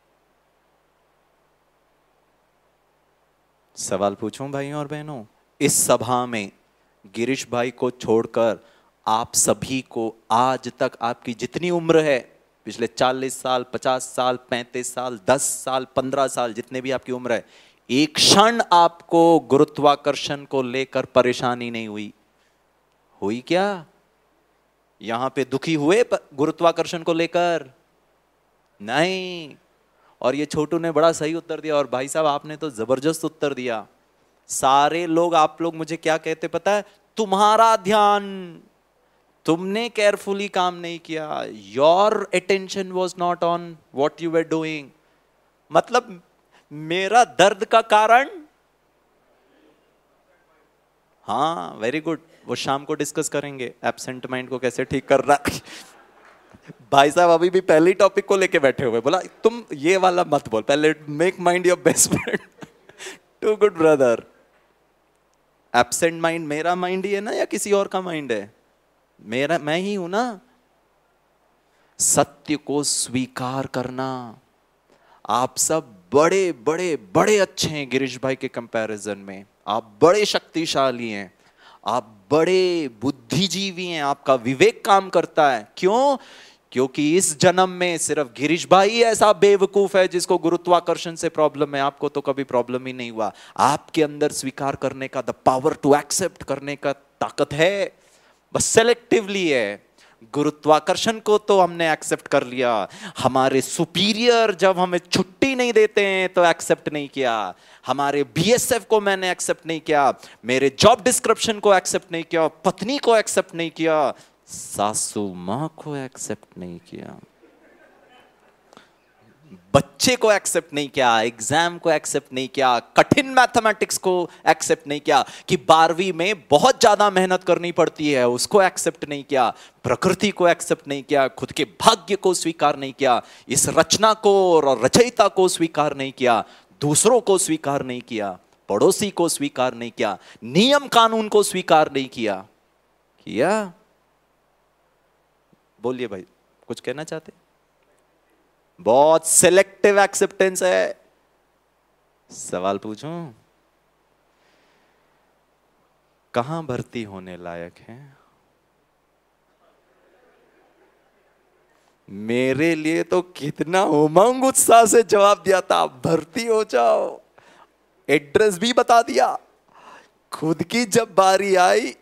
सवाल पूछूं भाइयों और बहनों, इस सभा में गिरीश भाई को छोड़कर आप सभी को आज तक आपकी जितनी उम्र है, पिछले चालीस साल, पचास साल, पैंतीस साल, दस साल, पंद्रह साल, जितने भी आपकी उम्र है, एक क्षण आपको गुरुत्वाकर्षण को लेकर परेशानी नहीं हुई? हुई क्या? यहां पे दुखी हुए गुरुत्वाकर्षण को लेकर? नहीं। और ये छोटू ने बड़ा सही उत्तर दिया, और भाई साहब आपने तो जबरदस्त उत्तर दिया। सारे लोग, आप लोग मुझे क्या कहते पता है? तुम्हारा ध्यान, तुमने केयरफुली काम नहीं किया, your attention was not on what you were doing. मतलब मेरा दर्द का कारण, हाँ वेरी गुड, वो शाम को डिस्कस करेंगे एब्सेंट माइंड को कैसे ठीक कर रहा। भाई साहब अभी भी पहले टॉपिक को लेके बैठे हुए, बोला तुम ये वाला मत बोल, पहले make mind your best friend. Too good brother. Absent mind मेरा माइंड ही है ना, या किसी और का माइंड है? मेरा, मैं ही हूं ना। सत्य को स्वीकार करना। आप सब बड़े बड़े बड़े अच्छे हैं गिरीश भाई के कंपैरिजन में, आप बड़े शक्तिशाली हैं, आप बड़े बुद्धिजीवी हैं, आपका विवेक काम करता है। क्यों? क्योंकि इस जन्म में सिर्फ गिरीश भाई ऐसा बेवकूफ है जिसको गुरुत्वाकर्षण से प्रॉब्लम है। आपको तो कभी प्रॉब्लम ही नहीं हुआ। आपके अंदर स्वीकार करने का, द पावर टू एक्सेप्ट करने का ताकत है, बस सेलेक्टिवली है। गुरुत्वाकर्षण को तो हमने एक्सेप्ट कर लिया, हमारे सुपीरियर जब हमें छुट्टी नहीं देते हैं तो एक्सेप्ट नहीं किया, हमारे बीएसएफ को मैंने एक्सेप्ट नहीं किया, मेरे जॉब डिस्क्रिप्शन को एक्सेप्ट नहीं किया, पत्नी को एक्सेप्ट नहीं किया, सासू मां को एक्सेप्ट नहीं किया, बच्चे को एक्सेप्ट नहीं किया, एग्जाम को एक्सेप्ट नहीं किया, कठिन मैथमेटिक्स को एक्सेप्ट नहीं किया कि बारहवीं में बहुत ज्यादा मेहनत करनी पड़ती है, उसको एक्सेप्ट नहीं किया, प्रकृति को एक्सेप्ट नहीं किया, खुद के भाग्य को स्वीकार नहीं किया, इस रचना को और रचयिता को स्वीकार नहीं किया, दूसरों को स्वीकार नहीं किया, पड़ोसी को स्वीकार नहीं किया, नियम कानून को स्वीकार नहीं किया। किया? बोलिए भाई, कुछ कहना चाहते? बहुत सिलेक्टिव एक्सेप्टेंस है। सवाल पूछूं, कहां भर्ती होने लायक है? मेरे लिए तो कितना उमंग उत्साह से जवाब दिया था, भर्ती हो जाओ, एड्रेस भी बता दिया। खुद की जब बारी आई,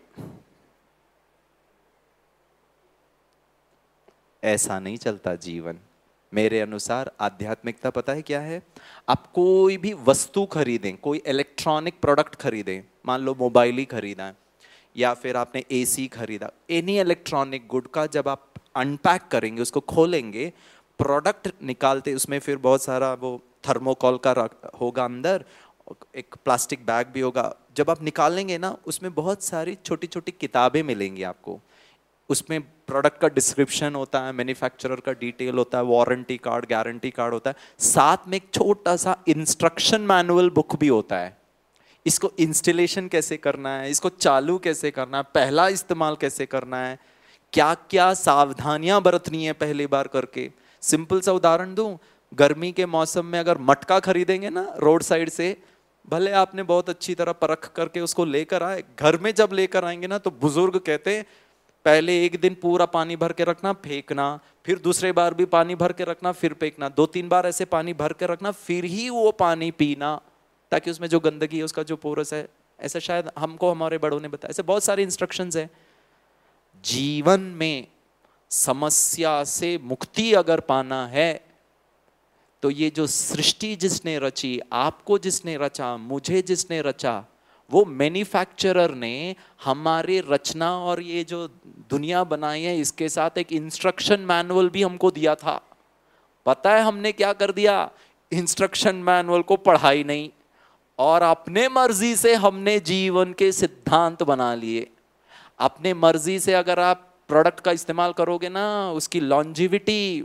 ऐसा नहीं चलता जीवन। मेरे अनुसार आध्यात्मिकता पता है क्या है? आप कोई भी वस्तु खरीदें, कोई इलेक्ट्रॉनिक प्रोडक्ट खरीदें, मान लो मोबाइल ही खरीदा है या फिर आपने एसी खरीदा, एनी इलेक्ट्रॉनिक गुड का जब आप अनपैक करेंगे, उसको खोलेंगे, प्रोडक्ट निकालते, उसमें फिर बहुत सारा वो थर्मोकॉल का होगा अंदर, एक प्लास्टिक बैग भी होगा। जब आप निकालेंगे ना, उसमें बहुत सारी छोटी छोटी किताबें मिलेंगी आपको, उसमें प्रोडक्ट का डिस्क्रिप्शन होता है, मैन्युफैक्चरर का डिटेल होता है, वारंटी कार्ड, गारंटी कार्ड होता है, साथ में एक छोटा सा इंस्ट्रक्शन मैनुअल बुक भी होता है। इसको इंस्टॉलेशन कैसे करना है, इसको चालू कैसे करना है, पहला इस्तेमाल कैसे करना है, क्या क्या सावधानियां बरतनी है पहली बार करके। सिंपल सा उदाहरण दूं, गर्मी के मौसम में अगर मटका खरीदेंगे ना रोड साइड से, भले आपने बहुत अच्छी तरह परख करके उसको लेकर आए, घर में जब लेकर आएंगे ना तो बुजुर्ग कहते हैं पहले एक दिन पूरा पानी भर के रखना, फेंकना, फिर दूसरे बार भी पानी भर के रखना, फिर फेंकना, दो तीन बार ऐसे पानी भर के रखना, फिर ही वो पानी पीना, ताकि उसमें जो गंदगी है, उसका जो पोरस है, ऐसा शायद हमको हमारे बड़ों ने बताया। ऐसे बहुत सारे इंस्ट्रक्शंस हैं। जीवन में समस्या से मुक्ति अगर पाना है तो ये जो सृष्टि जिसने रची, आपको जिसने रचा, मुझे जिसने रचा, वो मैन्युफैक्चरर ने हमारे रचना और ये जो दुनिया बनाई है, इसके साथ एक इंस्ट्रक्शन मैनुअल भी हमको दिया था। पता है हमने क्या कर दिया? इंस्ट्रक्शन मैनुअल को पढ़ा ही नहीं और अपने मर्जी से हमने जीवन के सिद्धांत बना लिए। अपने मर्जी से अगर आप प्रोडक्ट का इस्तेमाल करोगे ना, उसकी लॉन्जिविटी, वो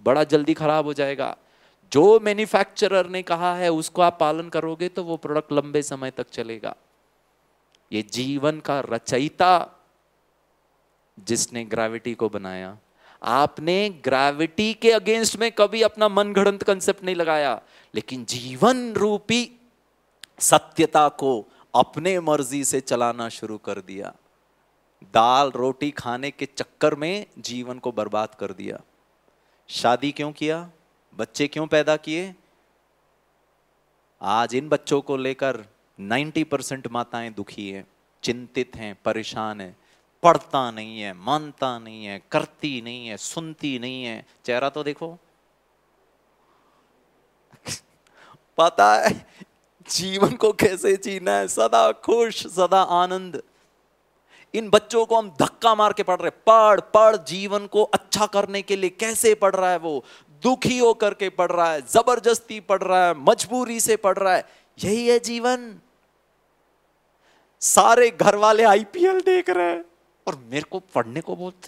बड़ा जल्दी खराब हो जाएगा। जो मैन्युफैक्चरर ने कहा है उसको आप पालन करोगे तो वो प्रोडक्ट लंबे समय तक चलेगा। ये जीवन का रचयिता जिसने ग्रेविटी को बनाया, आपने ग्रेविटी के अगेंस्ट में कभी अपना मनगढ़ंत कंसेप्ट नहीं लगाया, लेकिन जीवन रूपी सत्यता को अपने मर्जी से चलाना शुरू कर दिया। दाल रोटी खाने के चक्कर में जीवन को बर्बाद कर दिया। शादी क्यों किया, बच्चे क्यों पैदा किए? आज इन बच्चों को लेकर नब्बे परसेंट माताएं दुखी हैं, चिंतित हैं, परेशान हैं। पढ़ता नहीं है, मानता नहीं है, करती नहीं है, सुनती नहीं है। चेहरा तो देखो, पता है जीवन को कैसे जीना है, सदा खुश, सदा आनंद। इन बच्चों को हम धक्का मार के पढ़ रहे, पढ़ पढ़, जीवन को अच्छा करने के लिए। कैसे पढ़ रहा है वो? दुखी होकर के पढ़ रहा है, जबरदस्ती पढ़ रहा है, मजबूरी से पढ़ रहा है। यही है जीवन। सारे घर वाले आईपीएल देख रहे हैं और मेरे को पढ़ने को बोलते।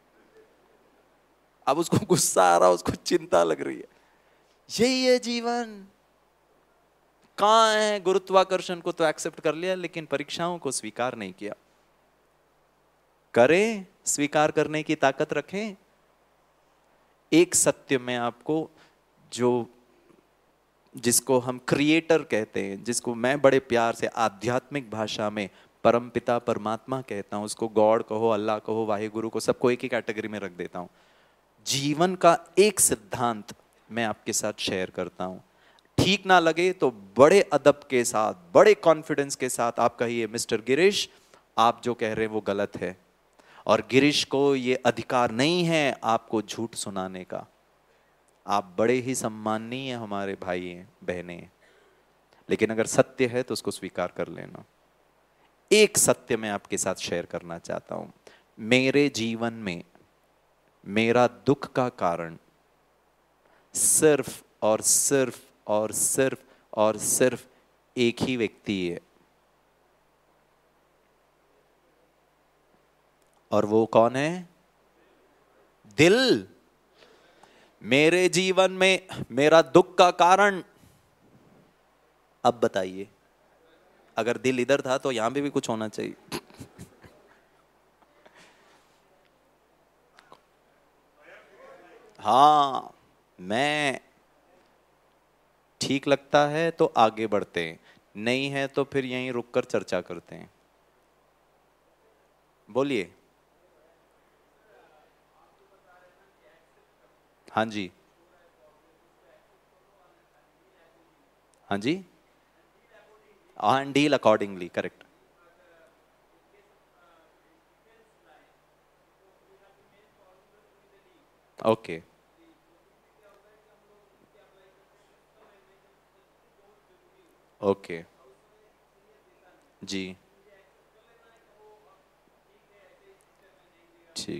अब उसको गुस्सा आ रहा, उसको चिंता लग रही है। यही है जीवन। कहां है? गुरुत्वाकर्षण को तो एक्सेप्ट कर लिया, लेकिन परीक्षाओं को स्वीकार नहीं किया। करें, स्वीकार करने की ताकत रखें। एक सत्य में आपको, जो जिसको हम क्रिएटर कहते हैं, जिसको मैं बड़े प्यार से आध्यात्मिक भाषा में परमपिता परमात्मा कहता हूं, उसको गॉड कहो, अल्लाह कहो, वाहिगुरु को, सबको एक ही कैटेगरी में रख देता हूं। जीवन का एक सिद्धांत मैं आपके साथ शेयर करता हूं। ठीक ना लगे तो बड़े अदब के साथ, बड़े कॉन्फिडेंस के साथ आप कहिए, मिस्टर गिरीश, आप जो कह रहे हैं वो गलत है, और गिरीश को ये अधिकार नहीं है आपको झूठ सुनाने का। आप बड़े ही सम्माननीय हमारे भाई हैं, बहनें हैं, लेकिन अगर सत्य है तो उसको स्वीकार कर लेना। एक सत्य मैं आपके साथ शेयर करना चाहता हूं। मेरे जीवन में मेरा दुख का कारण सिर्फ और सिर्फ और सिर्फ और सिर्फ एक ही व्यक्ति है, और वो कौन है? दिल। मेरे जीवन में मेरा दुख का कारण, अब बताइए, अगर दिल इधर था तो यहां पे भी कुछ होना चाहिए। हाँ, मैं, ठीक लगता है तो आगे बढ़ते हैं, नहीं है तो फिर यहीं रुककर चर्चा करते हैं। बोलिए। हाँ जी, हाँ जी, हाँ, deal accordingly, correct. Okay, okay, जी, ठीक,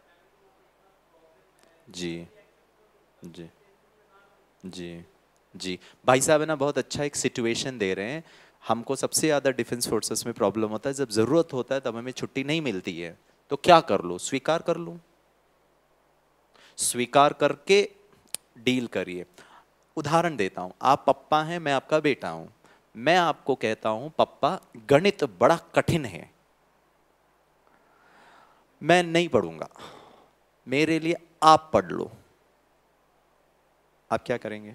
जी, जी, जी, जी। भाई साहब है ना, बहुत अच्छा एक सिचुएशन दे रहे हैं। हमको सबसे ज़्यादा डिफेंस फोर्सेस में प्रॉब्लम होता है, जब ज़रूरत होता है तब हमें छुट्टी नहीं मिलती है, तो क्या कर लो? स्वीकार कर लो, स्वीकार करके डील करिए। उदाहरण देता हूं, आप पप्पा हैं, मैं आपका बेटा हूं। मैं आपको कहता हूं, पप्पा गणित बड़ा कठिन है, मैं नहीं पढ़ूंगा, मेरे लिए आप पढ़ लो। आप क्या करेंगे?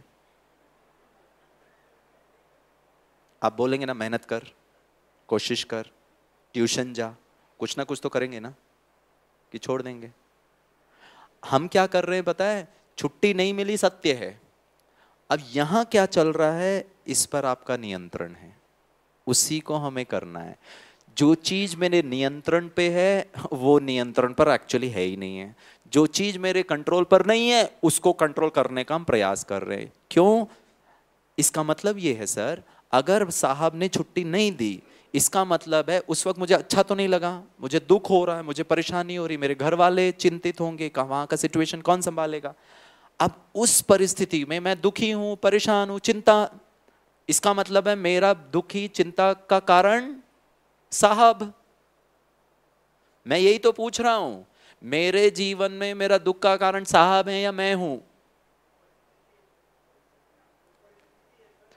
आप बोलेंगे ना, मेहनत कर, कोशिश कर, ट्यूशन जा, कुछ ना कुछ तो करेंगे ना, कि छोड़ देंगे? हम क्या कर रहे हैं पता है? छुट्टी नहीं मिली, सत्य है। अब यहां क्या चल रहा है, इस पर आपका नियंत्रण है, उसी को हमें करना है। जो चीज मेरे नियंत्रण पे है वो नियंत्रण पर एक्चुअली है ही नहीं है। जो चीज मेरे कंट्रोल पर नहीं है उसको कंट्रोल करने का हम प्रयास कर रहे हैं। क्यों? इसका मतलब ये है सर, अगर साहब ने छुट्टी नहीं दी, इसका मतलब है उस वक्त मुझे अच्छा तो नहीं लगा, मुझे दुख हो रहा है, मुझे परेशानी हो रही, मेरे घर वाले चिंतित होंगे, वहां का सिचुएशन कौन संभालेगा? अब उस परिस्थिति में मैं दुखी हूं, परेशान हूं, चिंता, इसका मतलब है मेरा दुखी चिंता का कारण साहब। मैं यही तो पूछ रहा हूं, मेरे जीवन में मेरा दुख का कारण साहब है या मैं हूं?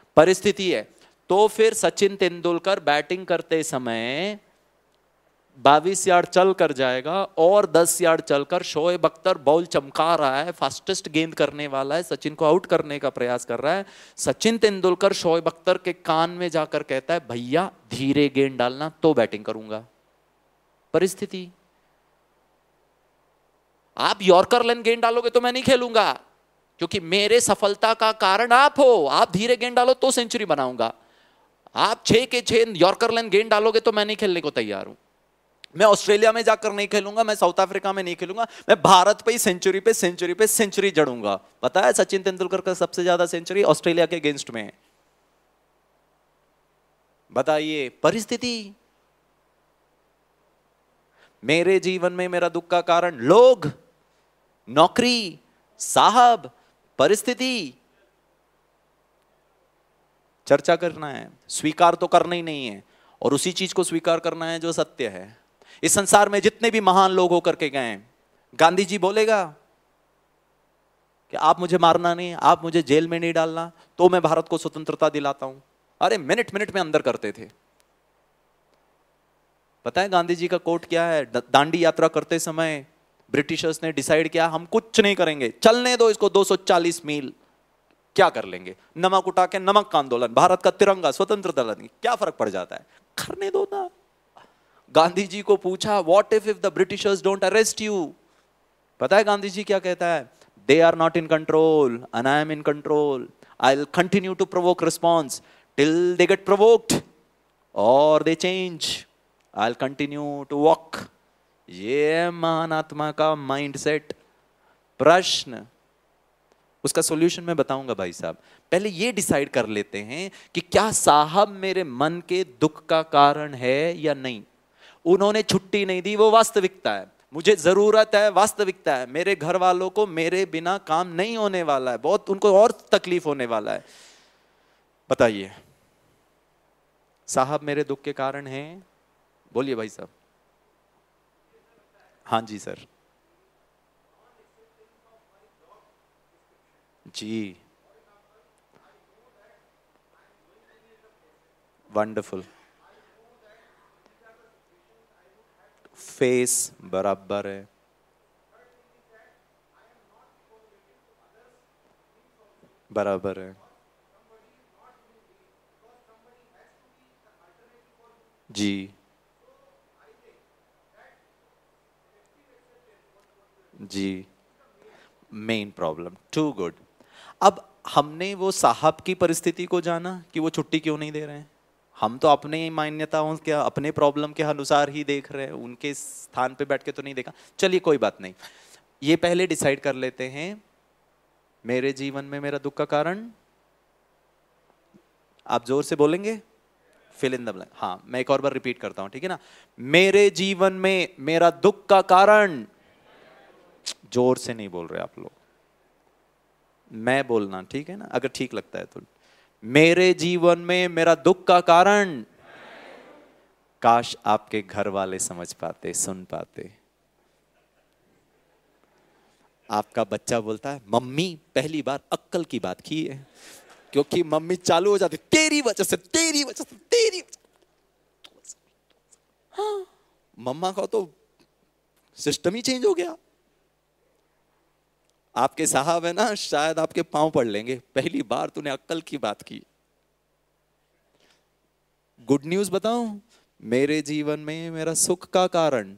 परिस्थिति है। तो फिर सचिन तेंदुलकर बैटिंग करते समय बाईस यार्ड चल कर जाएगा और दस यार्ड चलकर शोएब अख्तर बॉल चमका रहा है, फास्टेस्ट गेंद करने वाला है, सचिन को आउट करने का प्रयास कर रहा है। सचिन तेंदुलकर शोएब अख्तर के कान में जाकर कहता है भैया धीरे गेंद डालना तो बैटिंग करूंगा। परिस्थिति, आप यॉर्कर लेन गेंद डालोगे तो मैं नहीं खेलूंगा, क्योंकि मेरे सफलता का कारण आप हो। आप धीरे गेंद डालो तो सेंचुरी बनाऊंगा, आप छह के छह यॉर्कर लेन गेंद डालोगे तो मैं नहीं खेलने को तैयार हूं। मैं ऑस्ट्रेलिया में जाकर नहीं खेलूंगा, मैं साउथ अफ्रीका में नहीं खेलूंगा, मैं भारत पे ही सेंचुरी पे सेंचुरी पे सेंचुरी जड़ूंगा। पता है सचिन तेंदुलकर का सबसे ज्यादा सेंचुरी ऑस्ट्रेलिया के अगेंस्ट में है। बताइए परिस्थिति। मेरे जीवन में मेरा दुख का कारण लोग, नौकरी, साहब, परिस्थिति। चर्चा करना है, स्वीकार तो करना ही नहीं है, और उसी चीज को स्वीकार करना है जो सत्य है। इस संसार में जितने भी महान लोग होकर के गए, गांधी जी बोलेगा कि आप मुझे मारना नहीं, आप मुझे जेल में नहीं डालना तो मैं भारत को स्वतंत्रता दिलाता हूं। अरे मिनट मिनट में अंदर करते थे। पता है गांधी जी का कोट क्या है? दांडी यात्रा करते समय ब्रिटिशर्स ने डिसाइड किया हम कुछ नहीं करेंगे, चलने दो इसको दो सौ चालीस मील, क्या कर लेंगे, नमक उठा के नमक का आंदोलन, भारत का तिरंगा, स्वतंत्रता, क्या फर्क पड़ जाता है, करने दो ना। गांधी जी को पूछा what if if the Britishers don't arrest you? पता है गांधी जी क्या कहता है? They are not in control and I am in control, I will continue to provoke response till they get provoked और they change, I will continue to walk. ये महान आत्मा का माइंडसेट। प्रश्न, उसका सॉल्यूशन मैं बताऊंगा भाई साहब। पहले ये डिसाइड कर लेते हैं कि क्या साहब मेरे मन के दुख का कारण है या नहीं। उन्होंने छुट्टी नहीं दी, वो वास्तविकता है। मुझे जरूरत है, वास्तविकता है। मेरे घर वालों को मेरे बिना काम नहीं होने वाला है, बहुत उनको और तकलीफ होने वाला है। बताइए साहब मेरे दुख के कारण है? बोलिए भाई साहब। हाँ जी सर। जी वंडरफुल। फेस बराबर है, बराबर है जी। जी मेन प्रॉब्लम। Too good. अब हमने वो साहब की परिस्थिति को जाना कि वो छुट्टी क्यों नहीं दे रहे हैं। हम तो अपने मान्यताओं के, अपने प्रॉब्लम के अनुसार ही देख रहे हैं, उनके स्थान पे बैठ के तो नहीं देखा। चलिए कोई बात नहीं, ये पहले डिसाइड कर लेते हैं मेरे जीवन में मेरा दुख का कारण। आप जोर से बोलेंगे, फिल इन द ब्लैंक। हाँ मैं एक और बार रिपीट करता हूं, ठीक है ना। मेरे जीवन में मेरा दुख का कारण, जोर से नहीं बोल रहे आप लोग, मैं बोलना, ठीक है ना, अगर ठीक लगता है तो। मेरे जीवन में मेरा दुख का कारण, काश आपके घर वाले समझ पाते, सुन पाते। आपका बच्चा बोलता है मम्मी पहली बार अक्कल की बात की है, क्योंकि मम्मी चालू हो जाती तेरी वजह से, तेरी वजह से, तेरी वजह से। हाँ मम्मा का तो सिस्टम ही चेंज हो गया। आपके साहब है ना, शायद आपके पांव पड़ लेंगे, पहली बार तूने अक्कल की बात की। गुड न्यूज बताऊं, मेरे जीवन में मेरा सुख का कारण,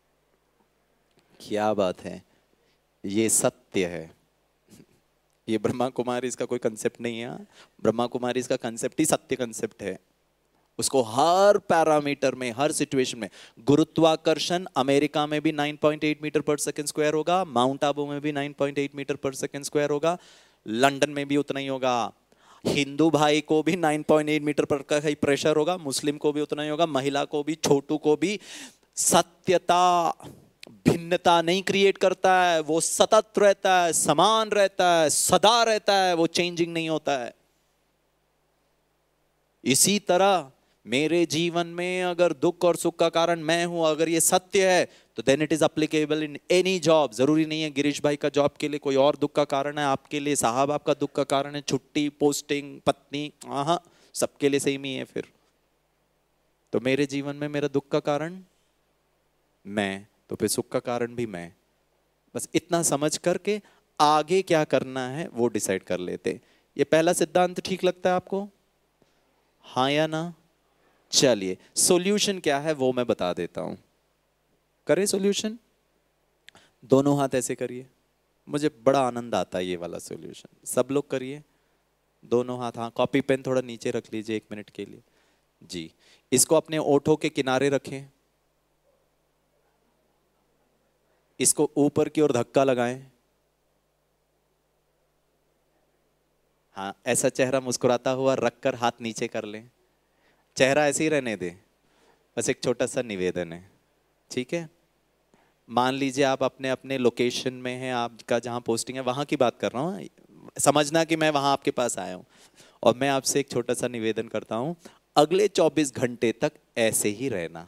क्या बात है, ये सत्य है। ये ब्रह्मा कुमारी इसका कोई कंसेप्ट नहीं है, ब्रह्मा कुमारी इसका कंसेप्ट ही सत्य कंसेप्ट है। उसको हर पैरामीटर में, हर सिचुएशन में, गुरुत्वाकर्षण अमेरिका में भी नौ पॉइंट आठ मीटर पर सेकंड स्क्वायर होगा, माउंट आबू में भी नौ पॉइंट आठ मीटर पर सेकंड स्क्वायर होगा, लंदन में भी उतना ही होगा। हिंदू भाई को भी नौ पॉइंट आठ मीटर पर का ही प्रेशर होगा, मुस्लिम को भी उतना ही होगा, महिला को भी, छोटू को भी। सत्यता भिन्नता नहीं क्रिएट करता है, वो सतत रहता है, समान रहता है, सदा रहता है, वो चेंजिंग नहीं होता है। इसी तरह मेरे जीवन में अगर दुख और सुख का कारण मैं हूं, अगर ये सत्य है तो then it is applicable in any job. जरूरी नहीं है गिरीश भाई का जॉब के लिए कोई और दुख का कारण है, आपके लिए साहब आपका दुख का कारण है छुट्टी, पोस्टिंग, पत्नी, हाँ सबके लिए सेम ही है। फिर तो मेरे जीवन में मेरा दुख का कारण मैं, तो फिर सुख का कारण भी मैं। बस इतना समझ करके आगे क्या करना है वो डिसाइड कर लेते। ये पहला सिद्धांत ठीक लगता है आपको, हाँ या ना? चलिए सॉल्यूशन क्या है वो मैं बता देता हूं। करें सॉल्यूशन? दोनों हाथ ऐसे करिए, मुझे बड़ा आनंद आता है ये वाला सॉल्यूशन। सब लोग करिए दोनों हाथ। हाँ, कॉपी पेन थोड़ा नीचे रख लीजिए एक मिनट के लिए जी। इसको अपने ओठों के किनारे रखें, इसको ऊपर की ओर धक्का लगाएं। हाँ, ऐसा चेहरा मुस्कुराता हुआ रखकर हाथ नीचे कर लें। चेहरा ऐसे ही रहने दें। बस एक छोटा सा निवेदन है, ठीक है? मान लीजिए आप अपने अपने लोकेशन में हैं, आपका जहाँ पोस्टिंग है वहाँ की बात कर रहा हूँ, समझना कि मैं वहाँ आपके पास आया हूँ। और मैं आपसे एक छोटा सा निवेदन करता हूँ, अगले चौबीस घंटे तक ऐसे ही रहना।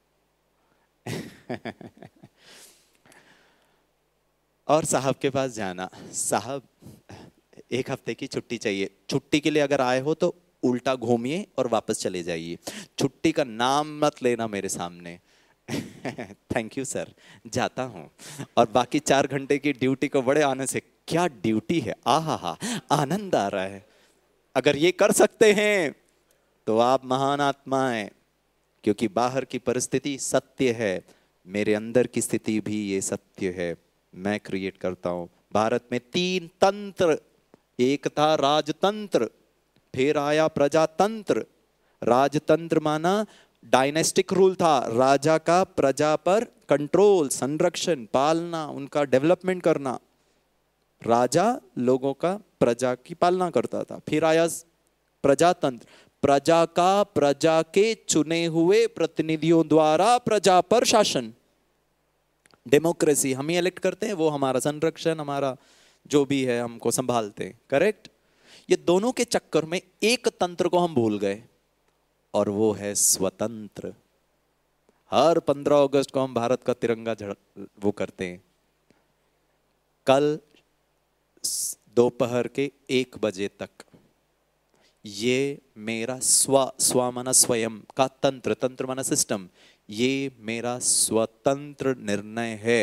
और साहब के पास जाना, साहब एक हफ्ते की छुट्टी चाहिए। छुट्टी के लिए अगर आए हो तो उल्टा घूमिए और वापस चले जाइए, छुट्टी का नाम मत लेना मेरे सामने। थैंक यू सर, जाता हूँ। और बाकी चार घंटे की ड्यूटी को बड़े आनंद से, क्या ड्यूटी है, आहा हा, आनंद आ रहा है। अगर ये कर सकते हैं तो आप महान आत्मा हैं, क्योंकि बाहर की परिस्थिति सत्य है, मेरे अंदर की स्थिति भी ये सत्य है, मैं क्रिएट करता हूं। भारत में तीन तंत्र, एक था राजतंत्र, फिर आया प्रजातंत्र। राजतंत्र माना डायनेस्टिक रूल था, राजा का प्रजा पर कंट्रोल, संरक्षण, पालना, उनका डेवलपमेंट करना। राजा लोगों का प्रजा की पालना करता था। फिर आया प्रजातंत्र, प्रजा का प्रजा के चुने हुए प्रतिनिधियों द्वारा प्रजा पर शासन। डेमोक्रेसी, हम ही इलेक्ट करते हैं, वो हमारा संरक्षण, हमारा जो भी है हमको संभालते हैं, करेक्ट? ये दोनों के चक्कर में एक तंत्र को हम भूल गए, और वो है स्वतंत्र। हर पंद्रह अगस्त को हम भारत का तिरंगा झड़ वो करते हैं। कल दोपहर के एक बजे तक ये मेरा स्व, स्व माना स्वयं का तंत्र, तंत्र माना सिस्टम, ये मेरा स्वतंत्र निर्णय है।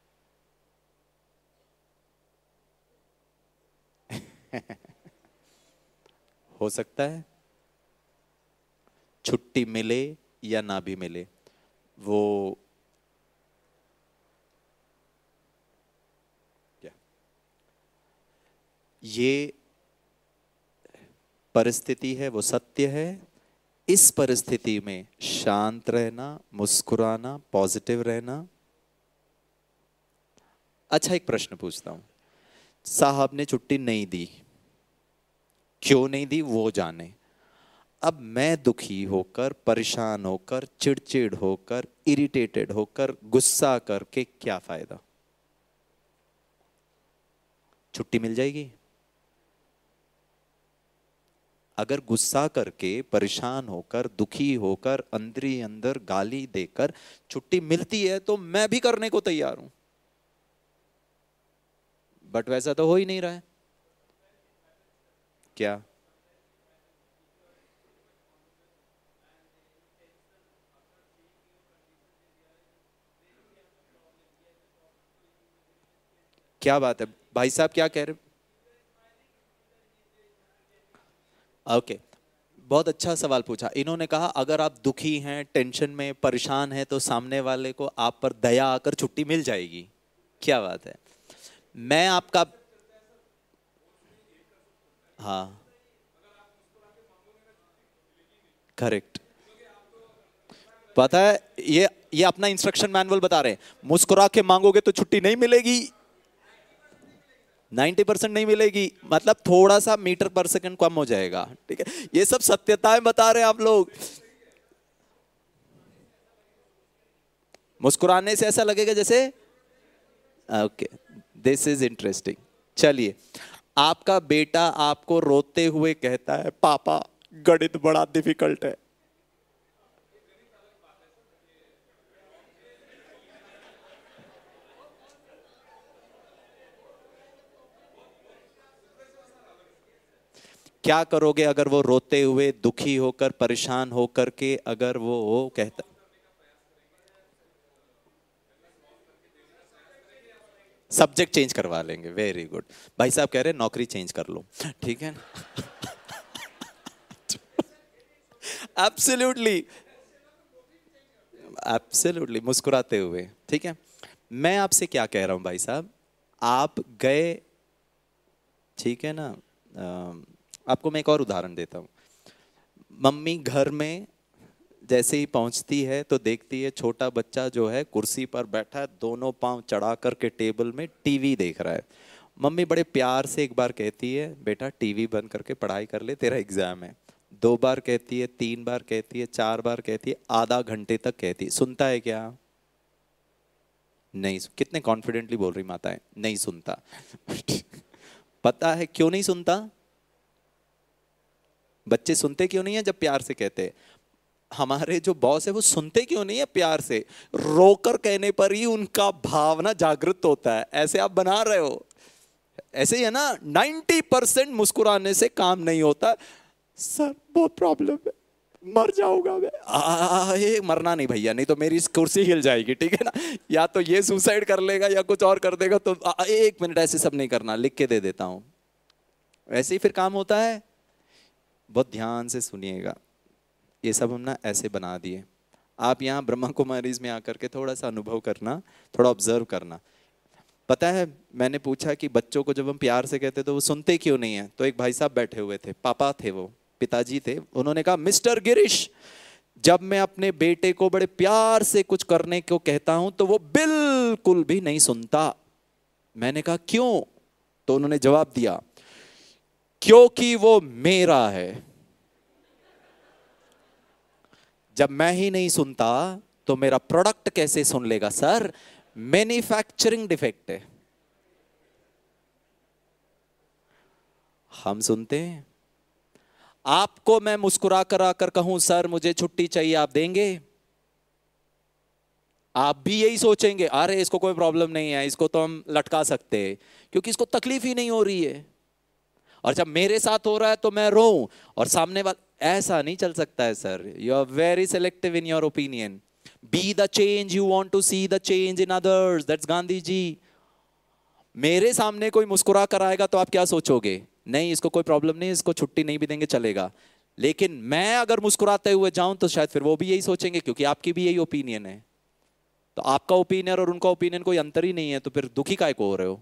हो सकता है छुट्टी मिले या ना भी मिले, वो क्या ये परिस्थिति है, वो सत्य है। इस परिस्थिति में शांत रहना, मुस्कुराना, पॉजिटिव रहना। अच्छा, एक प्रश्न पूछता हूं, साहब ने छुट्टी नहीं दी, क्यों नहीं दी वो जाने। अब मैं दुखी होकर, परेशान होकर, चिड़चिड़ होकर, इरिटेटेड होकर, गुस्सा करके क्या फायदा? छुट्टी मिल जाएगी? अगर गुस्सा करके, परेशान होकर, दुखी होकर, अंदर ही अंदर गाली देकर छुट्टी मिलती है तो मैं भी करने को तैयार हूं, बट वैसा तो हो ही नहीं रहा है। क्या? क्या बात है भाई साहब, क्या कह रहे? Okay, okay. बहुत अच्छा सवाल पूछा। इन्होंने कहा अगर आप दुखी हैं, टेंशन में, परेशान हैं, तो सामने वाले को आप पर दया आकर छुट्टी मिल जाएगी। क्या बात है। मैं आपका, हाँ करेक्ट, पता है ये ये अपना इंस्ट्रक्शन मैनुअल बता रहे हैं, मुस्कुरा के मांगोगे तो छुट्टी नहीं मिलेगी, नब्बे परसेंट नहीं मिलेगी, मतलब थोड़ा सा मीटर पर सेकंड कम हो जाएगा, ठीक है? ये सब सत्यताएं बता रहे हैं आप लोग। मुस्कुराने से ऐसा लगेगा जैसे, ओके, दिस इज इंटरेस्टिंग। चलिए, आपका बेटा आपको रोते हुए कहता है पापा गणित बड़ा डिफिकल्ट है, क्या करोगे अगर वो रोते हुए, दुखी होकर, परेशान होकर के अगर वो, वो कहता, सब्जेक्ट चेंज करवा लेंगे। Very good. भाई साहब कह रहे हैं नौकरी चेंज कर लो, ठीक है। एब्सोल्युटली, एब्सोल्युटली, मुस्कुराते हुए, ठीक है। मैं आपसे क्या कह रहा हूं भाई साहब, आप गए, ठीक है ना। आपको मैं एक और उदाहरण देता हूं। मम्मी घर में जैसे ही पहुंचती है तो देखती है छोटा बच्चा जो है कुर्सी पर बैठा है, दोनों पांव चढ़ा करके टेबल में टीवी देख रहा है। मम्मी बड़े प्यार से एक बार कहती है, बेटा टीवी बंद करके पढ़ाई कर ले, तेरा एग्जाम है। दो बार कहती है, तीन बार कहती है, चार बार कहती है, आधा घंटे तक कहती है। सुनता है क्या? नहीं। कितने कॉन्फिडेंटली बोल रही माता है, नहीं सुनता। पता है क्यों नहीं सुनता? बच्चे सुनते क्यों नहीं है जब प्यार से कहते हैं? हमारे जो बॉस है वो सुनते क्यों नहीं है प्यार से? रोकर कहने पर ही उनका भावना जागृत होता है। ऐसे आप बना रहे हो, ऐसे ही है ना। नब्बे परसेंट मुस्कुराने से काम नहीं होता। सर बहुत प्रॉब्लम है, मर जाऊंगा मैं। आ, ये मरना नहीं भैया, नहीं तो मेरी कुर्सी हिल जाएगी, ठीक है ना। या तो ये सुसाइड कर लेगा या कुछ और कर देगा। तो आ, एक मिनट, ऐसे सब नहीं करना, लिख के दे देता हूं। ऐसे ही फिर काम होता है। बहुत ध्यान से सुनिएगा। ये सब हम ना ऐसे बना दिए। आप यहाँ ब्रह्मा कुमारीज में आकर के थोड़ा सा अनुभव करना, थोड़ा ऑब्जर्व करना। पता है, मैंने पूछा कि बच्चों को जब हम प्यार से कहते तो वो सुनते क्यों नहीं है? तो एक भाई साहब बैठे हुए थे, पापा थे, वो पिताजी थे। उन्होंने कहा, मिस्टर गिरीश, जब मैं अपने बेटे को बड़े प्यार से कुछ करने को कहता हूं तो वो बिल्कुल भी नहीं सुनता। मैंने कहा क्यों? तो उन्होंने जवाब दिया, क्योंकि वो मेरा है। जब मैं ही नहीं सुनता तो मेरा प्रोडक्ट कैसे सुन लेगा? सर मैन्युफैक्चरिंग डिफेक्ट है। हम सुनते हैं। आपको मैं मुस्कुरा कर आकर कहूं, सर मुझे छुट्टी चाहिए, आप देंगे? आप भी यही सोचेंगे, अरे इसको कोई प्रॉब्लम नहीं है, इसको तो हम लटका सकते हैं, क्योंकि इसको तकलीफ ही नहीं हो रही है। और जब मेरे साथ हो रहा है तो मैं रोऊं, और सामने वाला, ऐसा नहीं चल सकता है sir. You are very selective in your opinion. Be the change you want to see the change in others, that's Gandhi ji. मेरे सामने कोई मुस्कुरा कर आएगा तो आप क्या सोचोगे? नहीं, इसको कोई प्रॉब्लम नहीं, इसको छुट्टी नहीं भी देंगे, चलेगा। लेकिन मैं अगर मुस्कुराते हुए जाऊं तो शायद फिर वो भी यही सोचेंगे, क्योंकि आपकी भी यही ओपिनियन है। तो आपका ओपिनियन और उनका ओपिनियन कोई अंतर ही नहीं है, तो फिर दुखी काहे को हो रहे हो?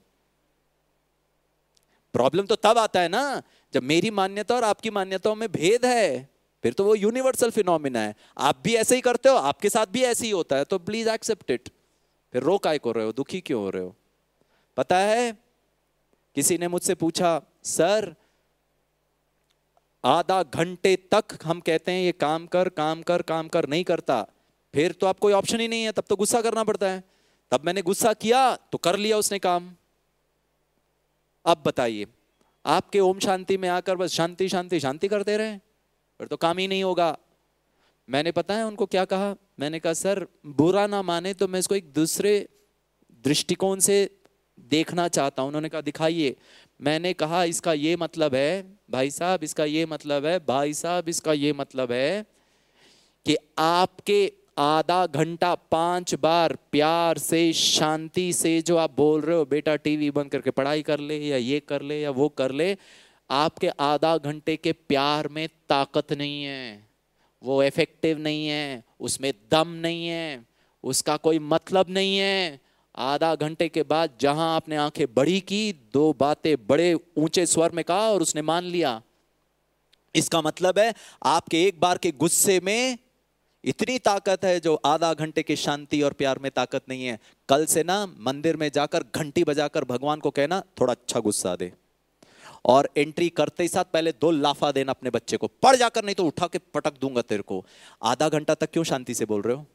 प्रॉब्लम तो तब आता है ना जब मेरी मान्यता और आपकी मान्यताओं में भेद है। फिर तो वो यूनिवर्सल फिनोमिना है। आप भी ऐसे ही करते हो, आपके साथ भी ऐसे ही होता है, तो प्लीज एक्सेप्ट इट। फिर रो काहे को रहे हो, दुखी क्यों हो रहे हो? पता है, किसी ने मुझसे पूछा, सर आधा घंटे तक हम कहते हैं ये काम कर काम कर काम कर, नहीं करता, फिर तो आप कोई ऑप्शन ही नहीं है, तब तो गुस्सा करना पड़ता है। तब मैंने गुस्सा किया तो कर लिया उसने काम। अब बताइए, आपके ओम शांति में आकर बस शांति शांति शांति करते रहे, फिर तो काम ही नहीं होगा। मैंने पता है उनको क्या कहा? मैंने कहा, सर बुरा ना माने तो मैं इसको एक दूसरे दृष्टिकोण से देखना चाहता हूं। उन्होंने कहा दिखाइए। मैंने कहा इसका ये मतलब है भाई साहब, इसका ये मतलब है भाई साहब, इसका ये मतलब है कि आपके आधा घंटा पांच बार प्यार से शांति से जो आप बोल रहे हो, बेटा टीवी बंद करके पढ़ाई कर ले या ये कर ले या वो कर ले, आपके आधा घंटे के प्यार में ताकत नहीं है, वो इफेक्टिव नहीं है, उसमें दम नहीं है, उसका कोई मतलब नहीं है। आधा घंटे के बाद जहां आपने आंखें बड़ी की, दो बातें बड़े ऊंचे स्वर में कहा और उसने मान लिया। इसका मतलब है आपके एक बार के गुस्से में इतनी ताकत है जो आधा घंटे की शांति और प्यार में ताकत नहीं है। कल से ना मंदिर में जाकर घंटी बजाकर भगवान को कहना थोड़ा अच्छा गुस्सा दे, और एंट्री करते ही साथ पहले दो लाफा देना अपने बच्चे को, पड़ जाकर नहीं तो उठा के पटक दूंगा तेरे को। आधा घंटा तक क्यों शांति से बोल रहे हो?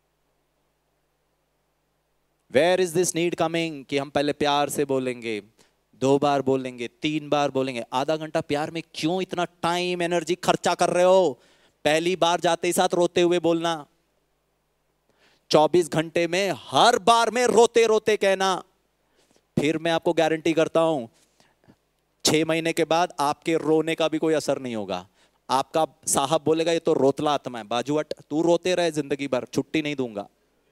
Where is this need coming कि हम पहले प्यार से बोलेंगे, दो बार बोलेंगे, तीन बार बोलेंगे। आधा घंटा प्यार में क्यों इतना टाइम एनर्जी खर्चा कर रहे हो? पहली बार जाते ही साथ रोते हुए बोलना, चौबीस घंटे में हर बार में रोते रोते कहना। फिर मैं आपको गारंटी करता हूं छह महीने के बाद आपके रोने का भी कोई असर नहीं होगा। आपका साहब बोलेगा ये तो रोतला आत्मा है, बाजू हट, तू रोते रहे जिंदगी भर, छुट्टी नहीं दूंगा।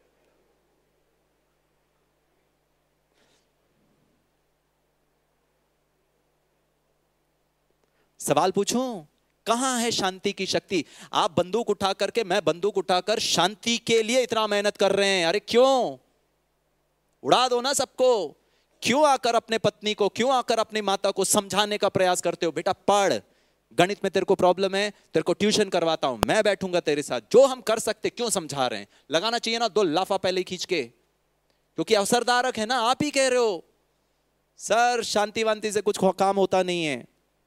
सवाल पूछूं, कहां है शांति की शक्ति? आप बंदूक उठा करके, मैं बंदूक उठाकर शांति के लिए इतना मेहनत कर रहे हैं, अरे क्यों? उड़ा दो ना सबको। क्यों आकर अपने पत्नी को, क्यों आकर अपनी माता को समझाने का प्रयास करते हो? बेटा पढ़, गणित में तेरे को प्रॉब्लम है, तेरे को ट्यूशन करवाता हूं, मैं बैठूंगा तेरे साथ, जो हम कर सकते क्यों समझा रहे हैं? लगाना चाहिए ना दो लाफा पहले खींच के, क्योंकि असरदारक है ना। आप ही कह रहे हो सर शांति वांति से कुछ काम होता नहीं है।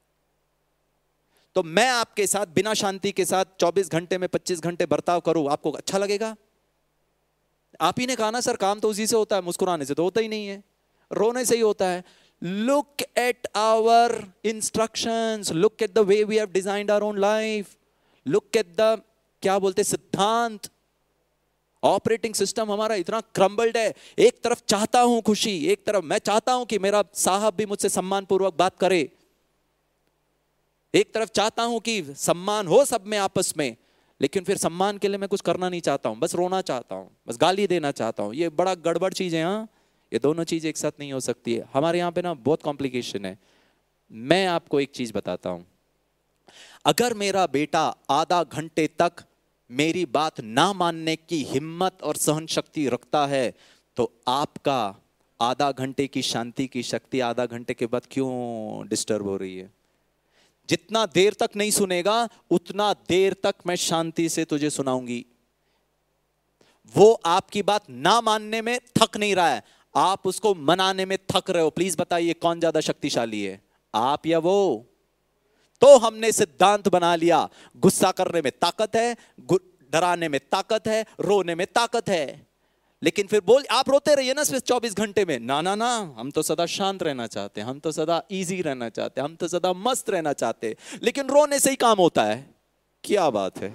तो मैं आपके साथ बिना शांति के साथ चौबीस घंटे में पच्चीस घंटे बर्ताव करूं, आपको अच्छा लगेगा? आप ही ने कहा ना सर काम तो उसी से होता है, मुस्कुराने से तो होता ही नहीं है, रोने से ही होता है। Look at our instructions, look at the way we have designed our own life, look at the क्या बोलते सिद्धांत। ऑपरेटिंग सिस्टम हमारा इतना क्रम्बल्ड है। एक तरफ चाहता हूं खुशी, एक तरफ मैं चाहता हूं कि मेरा साहब भी मुझसे सम्मान पूर्वक बात करे, एक तरफ चाहता हूं कि सम्मान हो सब में आपस में, लेकिन फिर सम्मान के लिए मैं कुछ करना नहीं चाहता हूं, बस रोना चाहता हूं, बस गाली देना चाहता हूं। ये बड़ा गड़बड़ चीज है। हाँ, ये दोनों चीज एक साथ नहीं हो सकती है। हमारे यहाँ पे ना बहुत कॉम्प्लिकेशन है। मैं आपको एक चीज बताता हूं, अगर मेरा बेटा आधा घंटे तक मेरी बात ना मानने की हिम्मत और सहन शक्ति रखता है, तो आपका आधा घंटे की शांति की शक्ति आधा घंटे के बाद क्यों डिस्टर्ब हो रही है? जितना देर तक नहीं सुनेगा उतना देर तक मैं शांति से तुझे सुनाऊंगी। वो आपकी बात ना मानने में थक नहीं रहा है, आप उसको मनाने में थक रहे हो। प्लीज बताइए कौन ज्यादा शक्तिशाली है, आप या वो? तो हमने सिद्धांत बना लिया, गुस्सा करने में ताकत है, डराने में ताकत है, रोने में ताकत है। लेकिन फिर बोल आप रोते रहिए ना सिर्फ चौबीस घंटे में, ना ना ना, हम तो सदा शांत रहना चाहते हैं, हम तो सदा इजी रहना चाहते हैं, हम तो सदा मस्त रहना चाहते हैं, लेकिन रोने से ही काम होता है। क्या बात है?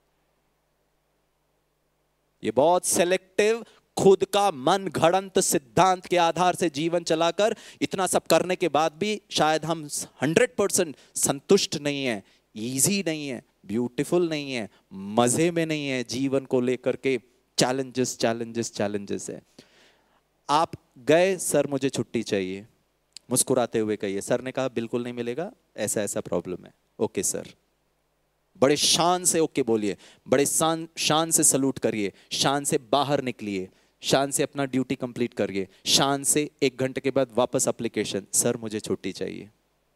ये बहुत सेलेक्टिव, खुद का मन घड़ंत सिद्धांत के आधार से जीवन चलाकर इतना सब करने के बाद भी शायद हम हंड्रेड परसेंट संतुष्ट नहीं है, इजी नहीं है, ब्यूटीफुल नहीं है, मजे में नहीं है। जीवन को लेकर के चैलेंजेस चैलेंजेस चैलेंजेस है। आप गए, सर मुझे छुट्टी चाहिए, मुस्कुराते हुए कहिए। सर ने कहा बिल्कुल नहीं मिलेगा, ऐसा ऐसा प्रॉब्लम है। ओके सर, बड़े शान से ओके बोलिए, बड़े शान शान से सलूट करिए, शान से बाहर निकलिए, शान से अपना ड्यूटी कंप्लीट करिए, शान से एक घंटे के बाद वापस एप्लीकेशन, सर मुझे छुट्टी चाहिए।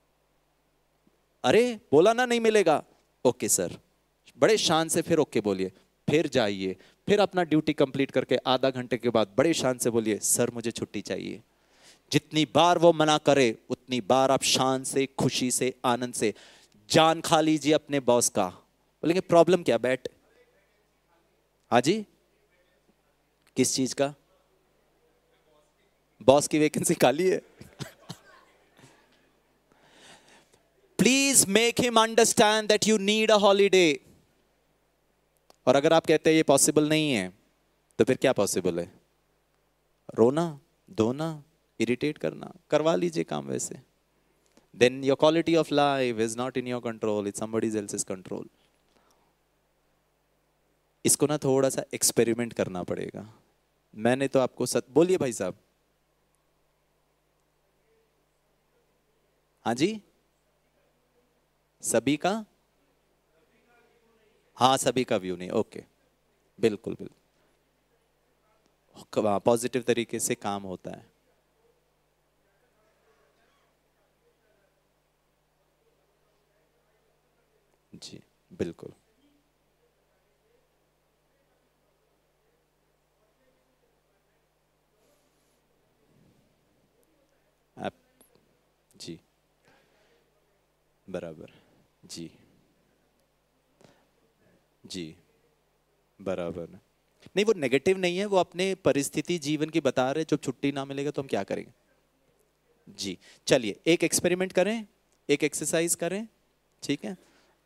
अरे बोला ना नहीं मिलेगा, ओके सर, बड़े शान से फिर ओके बोलिए, फिर जाइए, फिर अपना ड्यूटी कंप्लीट करके आधा घंटे के बाद बड़े शान से बोलिए सर मुझे छुट्टी चाहिए। जितनी बार वो मना करे उतनी बार आप शान से, खुशी से, आनंद से जान खा लीजिए अपने बॉस का। बोलेंगे प्रॉब्लम क्या? बैठ। हाँ जी, किस चीज का? बॉस की वैकेंसी खाली है। Please make him understand that you need a holiday. और अगर आप कहते हैं ये पॉसिबल नहीं है, तो फिर क्या पॉसिबल है? रोना, धोना, इरिटेट करना, करवा लीजिए काम वैसे। Then your quality of life is not in your control, it's somebody else's control. इसको ना थोड़ा सा एक्सपेरिमेंट करना पड़ेगा। मैंने तो आपको सत बोलिए भाई साहब। हाँ जी, सभी का, हाँ सभी का व्यू नहीं, ओके, बिल्कुल बिल्कुल पॉजिटिव तरीके से काम होता है। जी बिल्कुल, आप जी बराबर, जी जी बराबर। नहीं वो नेगेटिव नहीं है, वो अपने परिस्थिति जीवन की बता रहे। जब छुट्टी ना मिलेगा तो हम क्या करेंगे? जी चलिए एक एक्सपेरिमेंट करें, एक एक्सरसाइज करें, ठीक है?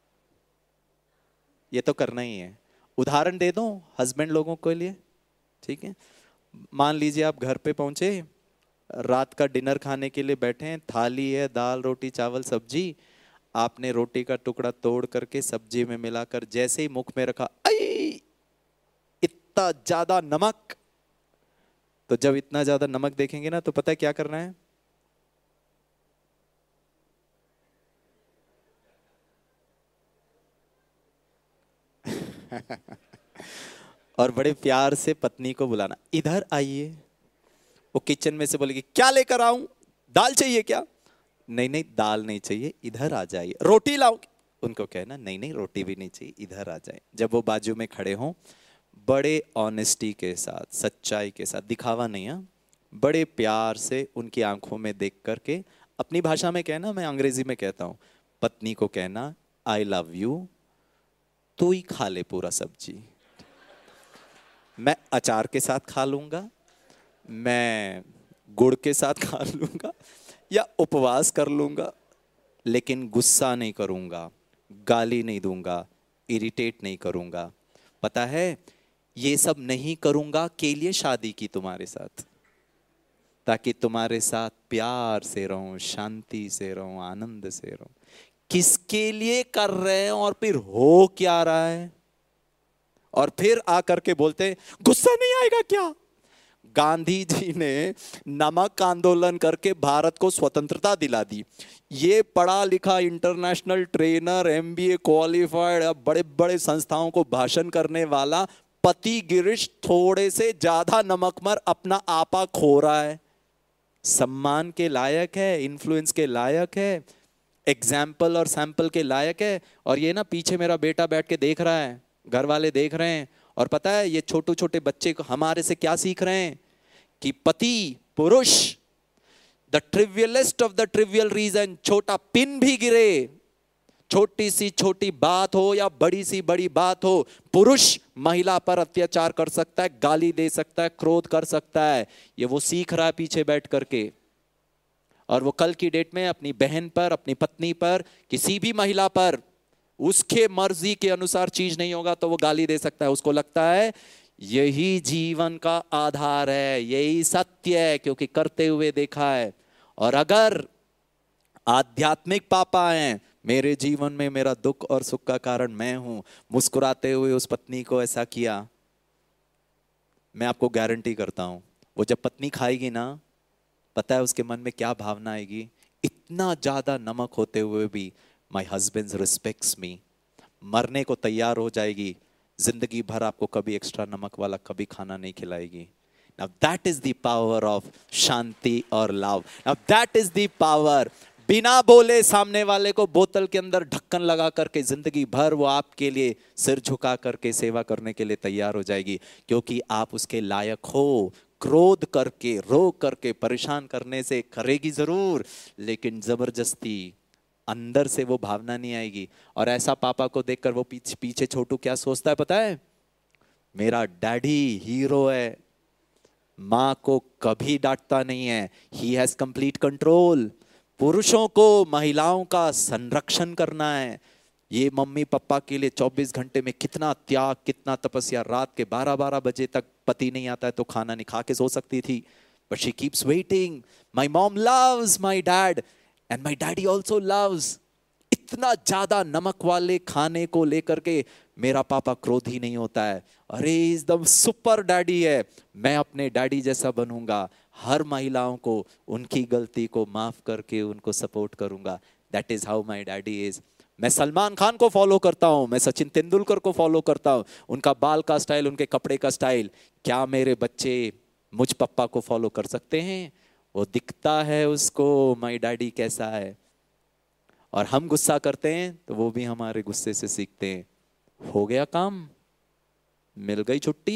ये तो करना ही है। उदाहरण दे दूं हस्बैंड लोगों के लिए, ठीक है? मान लीजिए आप घर पे पहुंचे, रात का डिनर खाने के लिए बैठे हैं, थाली है दाल रोटी चावल सब्जी, आपने रोटी का टुकड़ा तोड़ करके सब्जी में मिलाकर जैसे ही मुख में रखा, आई इतना ज्यादा नमक। तो जब इतना ज्यादा नमक देखेंगे ना तो पता है क्या करना है? और बड़े प्यार से पत्नी को बुलाना, इधर आइए। वो किचन में से बोलेगी क्या लेकर आऊं, दाल चाहिए क्या? नहीं नहीं दाल नहीं चाहिए, इधर आ जाइए। रोटी लाऊं? उनको कहना नहीं नहीं रोटी भी नहीं चाहिए, इधर आ जाए। जब वो बाजू में खड़े हों, बड़े ऑनेस्टी के साथ, सच्चाई के साथ, दिखावा नहीं है, बड़े प्यार से उनकी आंखों में देख करके अपनी भाषा में कहना, मैं अंग्रेजी में कहता हूं, पत्नी को कहना आई लव यू, तू ही खा ले पूरा सब्जी, मैं अचार के साथ खा लूंगा, मैं गुड़ के साथ खा लूंगा या उपवास कर लूंगा, लेकिन गुस्सा नहीं करूंगा, गाली नहीं दूंगा, इरिटेट नहीं करूंगा। पता है ये सब नहीं करूंगा के लिए शादी की तुम्हारे साथ, ताकि तुम्हारे साथ प्यार से रहूं, शांति से रहूं, आनंद से रहूं। किसके लिए कर रहे हैं और फिर हो क्या रहा है? और फिर आकर के बोलते हैं गुस्सा नहीं आएगा क्या? गांधी जी ने नमक आंदोलन करके भारत को स्वतंत्रता दिला दी। ये पढ़ा लिखा इंटरनेशनल ट्रेनर, एमबीए क्वालिफाइड, बड़े बड़े संस्थाओं को भाषण करने वाला पति गिरीश थोड़े से ज्यादा नमकमर अपना आपा खो रहा है। सम्मान के लायक है, इन्फ्लुएंस के लायक है, एग्जाम्पल और सैंपल के लायक है। और ये ना पीछे मेरा बेटा बैठ के देख रहा है, घर वाले देख रहे हैं, और पता है ये छोटे छोटे बच्चे हमारे से क्या सीख रहे हैं कि पति पुरुष, the trivialest of the trivial reason, छोटा पिन भी गिरे, छोटी सी छोटी बात हो या बड़ी सी बड़ी बात हो, पुरुष महिला पर अत्याचार कर सकता है, गाली दे सकता है, क्रोध कर सकता है। ये वो सीख रहा है पीछे बैठ करके। और वो कल की डेट में अपनी बहन पर, अपनी पत्नी पर, किसी भी महिला पर उसके मर्जी के अनुसार चीज नहीं होगा तो वो गाली दे सकता है। उसको लगता है यही जीवन का आधार है, यही सत्य है, क्योंकि करते हुए देखा है। और अगर आध्यात्मिक पापा हैं, मेरे जीवन में मेरा दुख और सुख का कारण मैं हूं, मुस्कुराते हुए उस पत्नी को ऐसा किया, मैं आपको गारंटी करता हूं वो जब पत्नी खाएगी ना, पता है उसके मन में क्या भावना आएगी? इतना ज्यादा नमक होते हुए भी माई हस्बैंड रिस्पेक्ट्स मी, मरने को तैयार हो जाएगी, जिंदगी भर आपको कभी एक्स्ट्रा नमक वाला कभी खाना नहीं खिलाएगी। Now that is the power of शांति और love. Now that is the power। बिना बोले सामने वाले को बोतल के अंदर ढक्कन लगा करके जिंदगी भर वो आपके लिए सिर झुका करके सेवा करने के लिए तैयार हो जाएगी, क्योंकि आप उसके लायक हो। क्रोध करके, रोक करके, परेशान करने से करेगी जरूर, लेकिन जबरदस्ती अंदर से वो भावना नहीं आएगी। और ऐसा पापा को देखकर वो पीछे पीछे छोटू क्या सोचता है पता है? मेरा डैडी हीरो है, माँ को कभी डांटता नहीं है, ही हैज कंप्लीट कंट्रोल। पुरुषों को महिलाओं का संरक्षण करना है। ये मम्मी पापा के लिए चौबीस घंटे में कितना त्याग, कितना तपस्या। रात के बारह बारह बजे तक पति नहीं आता है तो खाना नहीं खा के सो सकती थी, but she keeps waiting. My mom loves my dad and my daddy also loves. इतना ज्यादा नमक वाले खाने को लेकर के मेरा पापा क्रोधी नहीं होता है। अरे एकदम सुपर डैडी है, मैं अपने डैडी जैसा बनूंगा। हर महिलाओं को उनकी गलती को माफ करके उनको सपोर्ट करूंगा। That is how my daddy is. मैं सलमान खान को फॉलो करता हूं, मैं सचिन तेंदुलकर को फॉलो करता हूं, उनका बाल का स्टाइल, उनके कपड़े का स्टाइल। क्या मेरे बच्चे मुझ पप्पा को फॉलो कर सकते हैं? वो दिखता है उसको माय डैडी कैसा है। और हम गुस्सा करते हैं तो वो भी हमारे गुस्से से सीखते हैं। हो गया काम, मिल गई छुट्टी।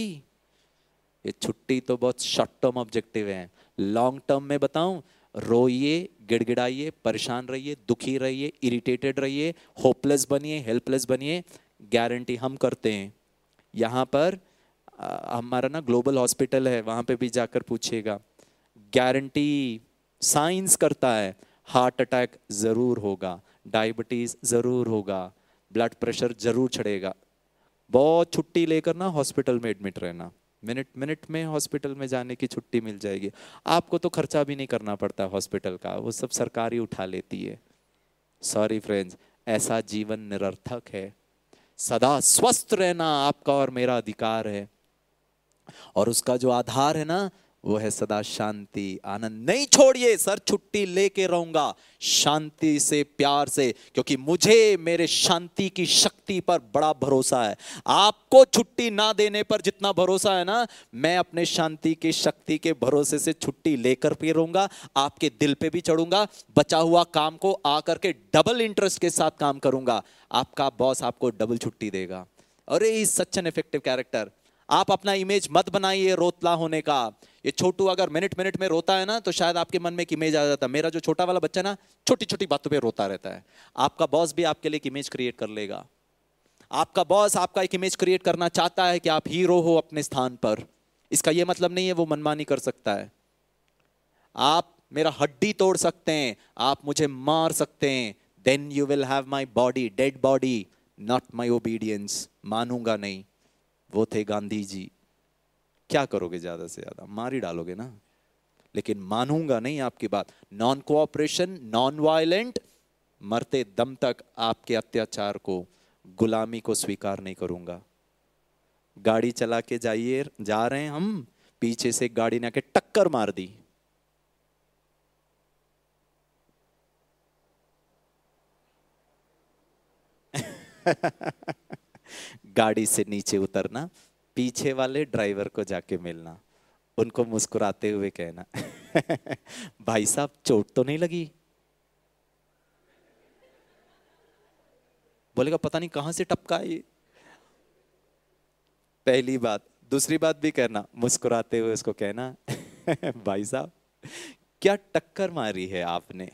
ये छुट्टी तो बहुत शॉर्ट टर्म ऑब्जेक्टिव है। लॉन्ग टर्म में बताऊं, रोइए, गिड़गिड़ाइए, परेशान रहिए, दुखी रहिए, इरिटेटेड रहिए, होपलेस बनिए, हेल्पलेस बनिए। गारंटी हम करते हैं। यहाँ पर आ, हमारा ना ग्लोबल हॉस्पिटल है, वहाँ पे भी जाकर पूछिएगा। गारंटी साइंस करता है, हार्ट अटैक जरूर होगा, डायबिटीज जरूर होगा, ब्लड प्रेशर जरूर चढ़ेगा। बहुत छुट्टी लेकर ना हॉस्पिटल में एडमिट रहना, मिनट मिनट में हॉस्पिटल में जाने की छुट्टी मिल जाएगी। आपको तो खर्चा भी नहीं करना पड़ता हॉस्पिटल का, वो सब सरकार ही उठा लेती है। सॉरी फ्रेंड्स, ऐसा जीवन निरर्थक है। सदा स्वस्थ रहना आपका और मेरा अधिकार है, और उसका जो आधार है ना वो है सदा शांति आनंद। नहीं छोड़िए सर, छुट्टी लेके रहूंगा शांति से प्यार से, क्योंकि मुझे मेरे शांति की शक्ति पर बड़ा भरोसा है। आपको छुट्टी ना देने पर जितना भरोसा है ना, मैं अपने शांति की शक्ति के भरोसे से छुट्टी लेकर भी रहूंगा, आपके दिल पे भी चढ़ूंगा, बचा हुआ काम को आकर के डबल इंटरेस्ट के साथ काम करूंगा। आपका बॉस आपको डबल छुट्टी देगा। अरे is such an effective character. आप अपना इमेज मत बनाइए रोतला होने का। ये छोटू अगर मिनट मिनट में रोता है ना, तो शायद आपके मन में एक इमेज आ जाता है, मेरा जो छोटा वाला बच्चा ना छोटी छोटी बातों पे रोता रहता है। आपका बॉस भी आपके लिए एक इमेज क्रिएट कर लेगा। आपका बॉस आपका एक इमेज क्रिएट करना चाहता है कि आप हीरो हो अपने स्थान पर। इसका यह मतलब नहीं है वो मनमानी कर सकता है। आप मेरा हड्डी तोड़ सकते हैं, आप मुझे मार सकते हैं, then you will have my body, dead body, not my obedience. मानूंगा नहीं। वो थे गांधी जी। क्या करोगे ज्यादा से ज्यादा, मार ही डालोगे ना। लेकिन मानूंगा नहीं आपकी बात। नॉन कोऑपरेशन, नॉन वायलेंट, मरते दम तक आपके अत्याचार को, गुलामी को स्वीकार नहीं करूंगा। गाड़ी चला के जाइए, जा रहे हैं हम, पीछे से गाड़ी ने आके टक्कर मार दी, गाड़ी से नीचे उतरना, पीछे वाले ड्राइवर को जाके मिलना, उनको मुस्कुराते हुए कहना भाई साहब चोट तो नहीं लगी? बोलेगा पता नहीं कहां से टपका ये। पहली बात। दूसरी बात भी कहना, मुस्कुराते हुए उसको कहना भाई साहब क्या टक्कर मारी है आपने,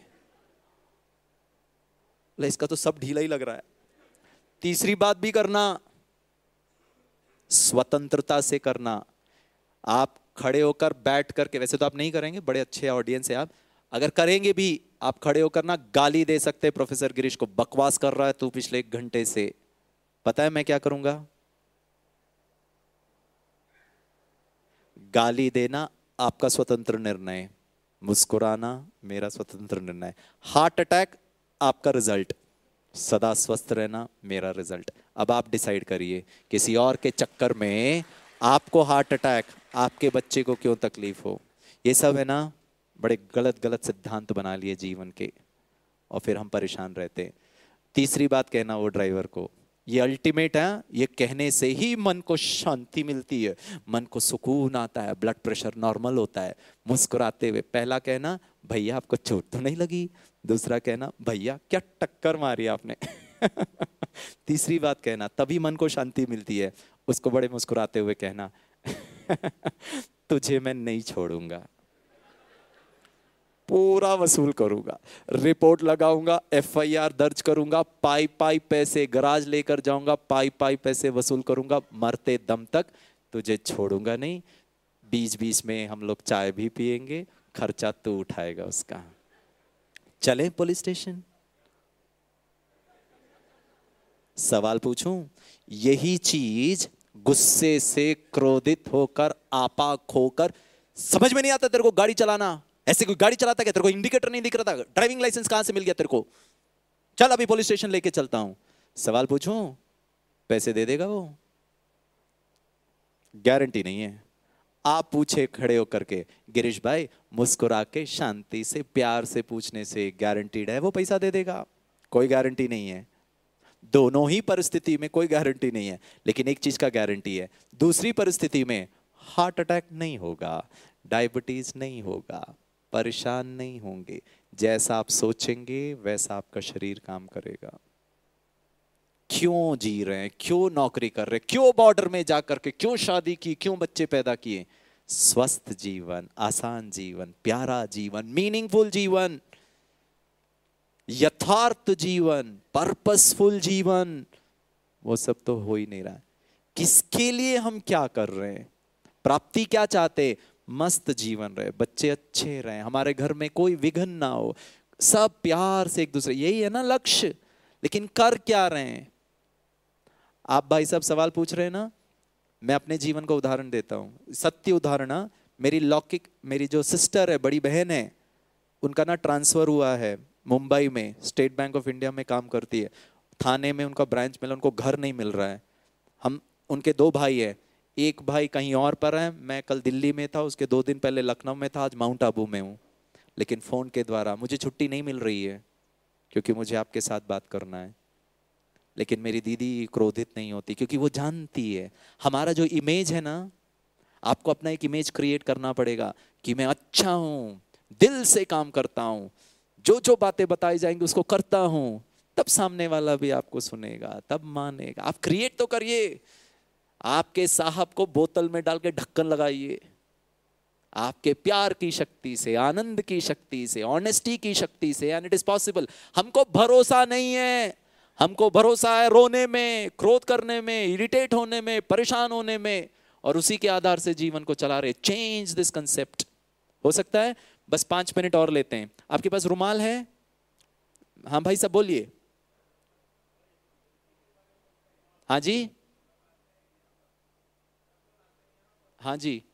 इसका तो सब ढीला ही लग रहा है। तीसरी बात भी करना, स्वतंत्रता से करना। आप खड़े होकर बैठ करके, वैसे तो आप नहीं करेंगे, बड़े अच्छे ऑडियंस है आप, अगर करेंगे भी आप खड़े होकर ना गाली दे सकते हैं प्रोफेसर गिरीश को, बकवास कर रहा है तू पिछले एक घंटे से। पता है मैं क्या करूंगा? गाली देना आपका स्वतंत्र निर्णय, मुस्कुराना मेरा स्वतंत्र निर्णय, हार्ट अटैक आपका रिजल्ट, सदा स्वस्थ रहना मेरा रिजल्ट। अब आप डिसाइड करिए, किसी और के चक्कर में आपको हार्ट अटैक, आपके बच्चे को क्यों तकलीफ हो। ये सब है ना बड़े गलत गलत सिद्धांत बना लिए जीवन के, और फिर हम परेशान रहते हैं। तीसरी बात कहना वो ड्राइवर को, ये अल्टीमेट है, ये कहने से ही मन को शांति मिलती है, मन को सुकून आता है, ब्लड प्रेशर नॉर्मल होता है। मुस्कुराते हुए पहला कहना, भैया आपको चोट तो नहीं लगी? दूसरा कहना, भैया क्या टक्कर मारी आपने तीसरी बात कहना, तभी मन को शांति मिलती है। उसको बड़े मुस्कुराते हुए कहना तुझे मैं नहीं छोड़ूंगा, पूरा वसूल करूंगा, रिपोर्ट लगाऊंगा, एफ आई आर दर्ज करूंगा, पाई पाई पैसे गराज लेकर जाऊंगा, पाई पाई पैसे वसूल करूंगा, मरते दम तक तुझे छोड़ूंगा नहीं। बीच बीच में हम लोग चाय भी पिएंगे, खर्चा तू उठाएगा उसका। चले पुलिस स्टेशन? सवाल पूछूं? यही चीज गुस्से से क्रोधित होकर, आपा खोकर, समझ में नहीं आता तेरे को गाड़ी चलाना, ऐसे कोई गाड़ी चलाता क्या? तेरे को इंडिकेटर नहीं दिख रहा था? ड्राइविंग लाइसेंस कहां से मिल गया तेरे को? चल अभी पुलिस स्टेशन लेके चलता हूं। सवाल पूछूं? पैसे दे देगा वो? गारंटी नहीं है। आप पूछे खड़े होकर के, गिरीश भाई मुस्कुरा के शांति से प्यार से पूछने से गारंटीड है वो पैसा दे देगा? कोई गारंटी नहीं है। दोनों ही परिस्थिति में कोई गारंटी नहीं है, लेकिन एक चीज का गारंटी है, दूसरी परिस्थिति में हार्ट अटैक नहीं होगा, डायबिटीज नहीं होगा, परेशान नहीं होंगे। जैसा आप सोचेंगे वैसा आपका शरीर काम करेगा। क्यों जी रहे हैं, क्यों नौकरी कर रहे हैं, क्यों बॉर्डर में जाकर के, क्यों शादी की, क्यों बच्चे पैदा किए? स्वस्थ जीवन, आसान जीवन, प्यारा जीवन, मीनिंगफुल जीवन, यथार्थ जीवन, पर्पसफुल जीवन, वो सब तो हो ही नहीं रहा है। किसके लिए हम क्या कर रहे हैं? प्राप्ति क्या चाहते? मस्त जीवन रहे, बच्चे अच्छे रहे, हमारे घर में कोई विघ्न ना हो, सब प्यार से एक दूसरे, यही है ना लक्ष्य। लेकिन कर क्या रहे हैं आप? भाई साहब सवाल पूछ रहे हैं ना, मैं अपने जीवन का उदाहरण देता हूँ, सत्य उदाहरण। हाँ, मेरी लौकिक मेरी जो सिस्टर है, बड़ी बहन है, उनका ना ट्रांसफर हुआ है मुंबई में, स्टेट बैंक ऑफ इंडिया में काम करती है। थाने में उनका ब्रांच मिला, उनको घर नहीं मिल रहा है। हम उनके दो भाई है, एक भाई कहीं और पर है, मैं कल दिल्ली में था, उसके दो दिन पहले लखनऊ में था, आज माउंट आबू में हूँ। लेकिन फ़ोन के द्वारा मुझे छुट्टी नहीं मिल रही है क्योंकि मुझे आपके साथ बात करना है। लेकिन मेरी दीदी क्रोधित नहीं होती क्योंकि वो जानती है हमारा जो इमेज है ना, आपको अपना एक इमेज क्रिएट करना पड़ेगा कि मैं अच्छा हूँ, दिल से काम करता हूँ, जो जो बातें बताई जाएंगी उसको करता हूँ, तब सामने वाला भी आपको सुनेगा, तब मानेगा। आप क्रिएट तो करिए। आपके साहब को बोतल में डाल के ढक्कन लगाइए, आपके प्यार की शक्ति से, आनंद की शक्ति से, ऑनेस्टी की शक्ति से, एंड इट इज पॉसिबल। हमको भरोसा नहीं है, हमको भरोसा है रोने में, क्रोध करने में, इरिटेट होने में, परेशान होने में, और उसी के आधार से जीवन को चला रहे। Change this concept. हो सकता है बस पांच मिनट और लेते हैं। आपके पास रुमाल है? हाँ भाई सब बोलिए। हाँ जी, हाँ जी,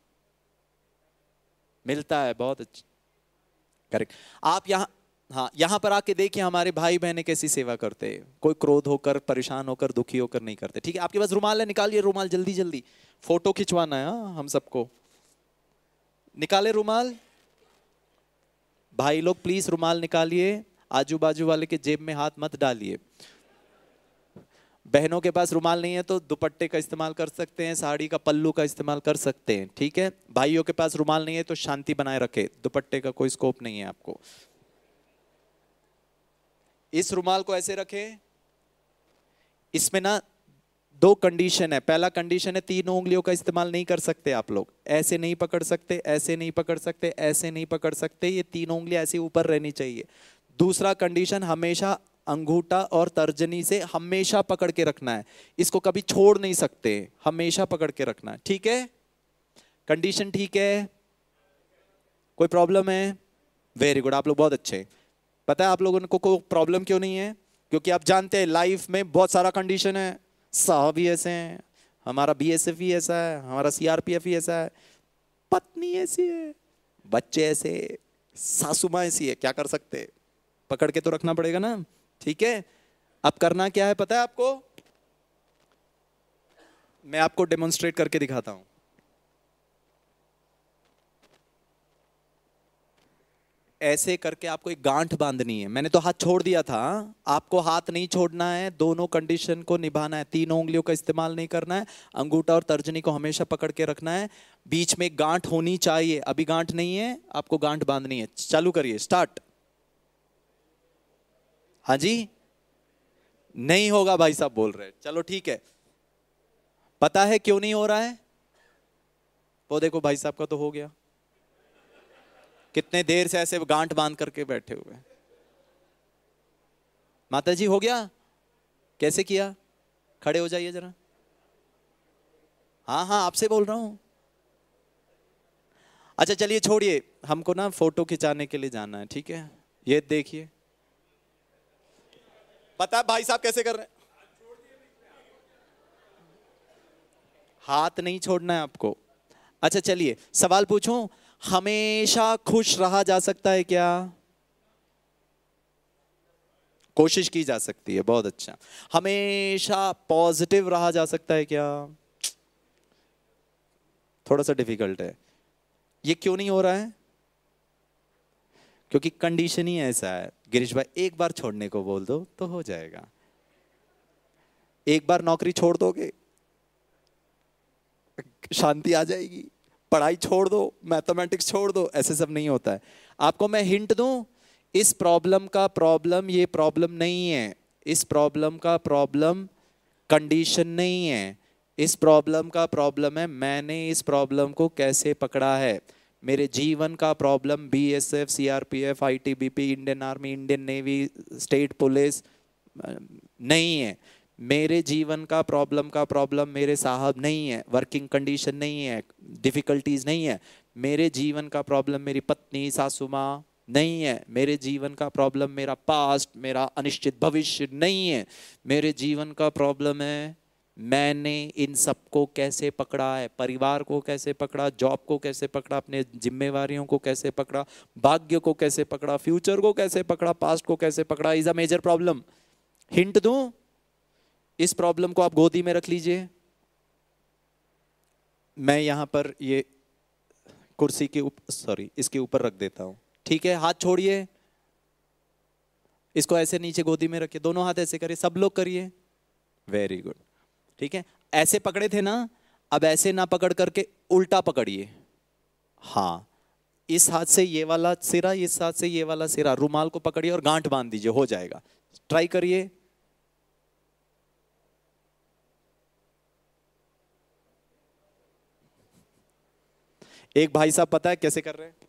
मिलता है, बहुत अच्छा, करेक्ट। आप यहाँ, हाँ यहाँ पर आके देखिए हमारे भाई बहनें कैसी सेवा करते हैं। कोई क्रोध होकर, परेशान होकर, दुखी होकर नहीं करते। ठीक है, आपके पास रुमाल है, निकालिए रुमाल जल्दी जल्दी, फोटो खिंचवाना है। हाँ, हम सबको निकाले रुमाल। भाई लोग प्लीज रुमाल निकालिए, आजू बाजू वाले के जेब में हाथ मत डालिए। बहनों के पास रुमाल नहीं है तो दुपट्टे का इस्तेमाल कर सकते हैं, साड़ी का पल्लू का इस्तेमाल कर सकते हैं। ठीक है, भाइयों के पास रुमाल नहीं है तो शांति बनाए रखे, दुपट्टे का कोई स्कोप नहीं है आपको। इस रुमाल को ऐसे रखें। इसमें ना दो कंडीशन है। पहला कंडीशन है तीनों उंगलियों का इस्तेमाल नहीं कर सकते आप लोग। ऐसे नहीं पकड़ सकते, ऐसे नहीं पकड़ सकते, ऐसे नहीं पकड़ सकते, ये तीनों उंगलियां ऐसे ऊपर रहनी चाहिए। दूसरा कंडीशन, हमेशा अंगूठा और तर्जनी से हमेशा पकड़ के रखना है, इसको कभी छोड़ नहीं सकते, हमेशा पकड़ के रखना है। ठीक है, कंडीशन ठीक है? कोई प्रॉब्लम है? वेरी गुड, आप लोग बहुत अच्छे। पता है आप लोगों को कोई प्रॉब्लम क्यों नहीं है? क्योंकि आप जानते हैं लाइफ में बहुत सारा कंडीशन है। साहब भी ऐसे हैं, हमारा बीएसएफ भी ऐसा है, हमारा सीआरपीएफ भी ऐसा है, पत्नी ऐसी है, बच्चे ऐसे, सासू माँ ऐसी है, क्या कर सकते, पकड़ के तो रखना पड़ेगा ना। ठीक है, अब करना क्या है पता है आपको? मैं आपको डेमोन्स्ट्रेट करके दिखाता हूं। ऐसे करके आपको एक गांठ बांधनी है। मैंने तो हाथ छोड़ दिया था, आपको हाथ नहीं छोड़ना है, दोनों कंडीशन को निभाना है। तीनों उंगलियों का इस्तेमाल नहीं करना है, अंगूठा और तर्जनी को हमेशा पकड़ के रखना है, बीच में गांठ होनी चाहिए। अभी गांठ नहीं है, आपको गांठ बांधनी है। चालू करिए, स्टार्ट। हाँ जी, नहीं होगा भाई साहब बोल रहे। चलो ठीक है, पता है क्यों नहीं हो रहा है? वो देखो भाई साहब का तो हो गया, कितने देर से ऐसे गांठ बांध करके बैठे हुए। माता जी हो गया? कैसे किया? खड़े हो जाइए जरा। हाँ हाँ आपसे बोल रहा हूं। अच्छा चलिए छोड़िए, हमको ना फोटो खिंचाने के लिए जाना है। ठीक है, ये देखिए, पता है भाई साहब कैसे कर रहे हैं? हाथ नहीं छोड़ना है आपको। अच्छा चलिए सवाल पूछूं, हमेशा खुश रहा जा सकता है क्या? कोशिश की जा सकती है, बहुत अच्छा। हमेशा पॉजिटिव रहा जा सकता है क्या? थोड़ा सा डिफिकल्ट है। ये क्यों नहीं हो रहा है? क्योंकि कंडीशन ही ऐसा है। गिरीश भाई एक बार छोड़ने को बोल दो तो हो जाएगा। एक बार नौकरी छोड़ दोगे शांति आ जाएगी, पढ़ाई छोड़ दो, मैथमेटिक्स छोड़ दो, ऐसे सब नहीं होता है। आपको मैं हिंट दूं, इस प्रॉब्लम का प्रॉब्लम ये प्रॉब्लम नहीं है, इस प्रॉब्लम का प्रॉब्लम कंडीशन नहीं है, इस प्रॉब्लम का प्रॉब्लम है मैंने इस प्रॉब्लम को कैसे पकड़ा है। मेरे जीवन का problem BSF, CRPF, ITBP, Indian army, Indian navy, state police नहीं है। मेरे जीवन का प्रॉब्लम का प्रॉब्लम मेरे साहब नहीं है, वर्किंग कंडीशन नहीं है, डिफिकल्टीज नहीं है। मेरे जीवन का प्रॉब्लम मेरी पत्नी, सासू माँ नहीं है। मेरे जीवन का प्रॉब्लम मेरा पास्ट, मेरा अनिश्चित भविष्य नहीं है। मेरे जीवन का प्रॉब्लम है मैंने इन सबको कैसे पकड़ा है, परिवार को कैसे पकड़ा, जॉब को कैसे पकड़ा, अपने जिम्मेवारियों को कैसे पकड़ा, भाग्य को कैसे पकड़ा, फ्यूचर को कैसे पकड़ा, पास्ट को कैसे पकड़ा, is a major problem. Hint दूं, इस प्रॉब्लम को आप गोदी में रख लीजिए। मैं यहां पर ये कुर्सी के ऊपर, सॉरी इसके ऊपर रख देता हूं, ठीक है। हाथ छोड़िए, इसको ऐसे नीचे गोदी में रखिए, दोनों हाथ ऐसे करिए, सब लोग करिए, वेरी गुड, ठीक है। ऐसे पकड़े थे ना, अब ऐसे ना पकड़ करके उल्टा पकड़िए। हाँ, इस हाथ से ये वाला सिरा, इस हाथ से ये वाला सिरा, रुमाल को पकड़िए और गांठ बांध दीजिए, हो जाएगा। ट्राई करिए। एक भाई साहब पता है कैसे कर रहे हैं,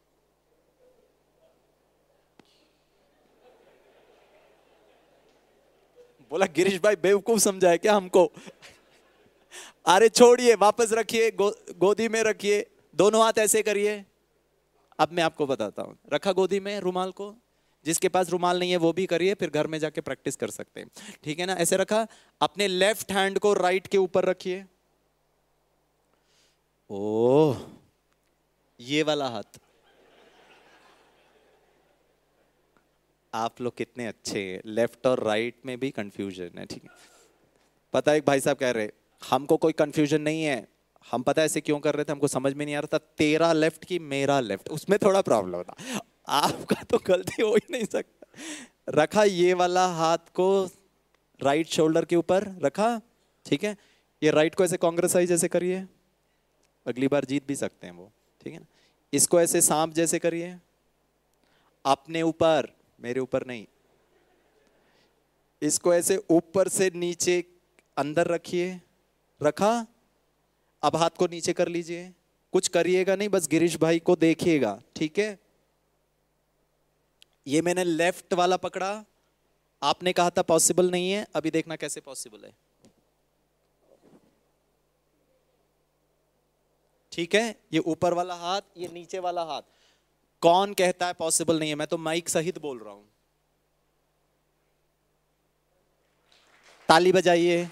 बोला गिरीश भाई बेवकूफ समझा है क्या हमको? अरे छोड़िए, वापस रखिए, गो, गोदी में रखिए, दोनों हाथ ऐसे करिए। अब मैं आपको बताता हूं, रखा गोदी में रुमाल को, जिसके पास रुमाल नहीं है वो भी करिए, फिर घर में जाके प्रैक्टिस कर सकते हैं, ठीक है ना। ऐसे रखा, अपने लेफ्ट हैंड को राइट के ऊपर रखिए। ओह, ये वाला हाथ, आप लोग कितने अच्छे हैं, लेफ्ट और राइट में भी कंफ्यूजन है, ठीक है। पता है एक भाई साहब कह रहे, हमको कोई कंफ्यूजन नहीं है, हम पता है ऐसे क्यों कर रहे थे, हमको समझ में नहीं आ रहा था, तेरा लेफ्ट की मेरा लेफ्ट, उसमें थोड़ा प्रॉब्लम था, आपका तो गलती हो ही नहीं सकता। रखा ये वाला हाथ को राइट शोल्डर के ऊपर रखा, ठीक है। ये राइट को ऐसे कांग्रेस आई जैसे करिए, अगली बार जीत भी सकते हैं वो, ठीक है ना। इसको ऐसे सांप जैसे करिए, अपने ऊपर, मेरे ऊपर नहीं। इसको ऐसे ऊपर से नीचे अंदर रखिए, रखा। अब हाथ को नीचे कर लीजिए, कुछ करिएगा नहीं, बस गिरीश भाई को देखिएगा, ठीक है। ये मैंने लेफ्ट वाला पकड़ा, आपने कहा था पॉसिबल नहीं है, अभी देखना कैसे पॉसिबल है, ठीक है। ये ऊपर वाला हाथ, ये नीचे वाला हाथ, कौन कहता है पॉसिबल नहीं है? मैं तो माइक सहित बोल रहा हूं, ताली बजाइए।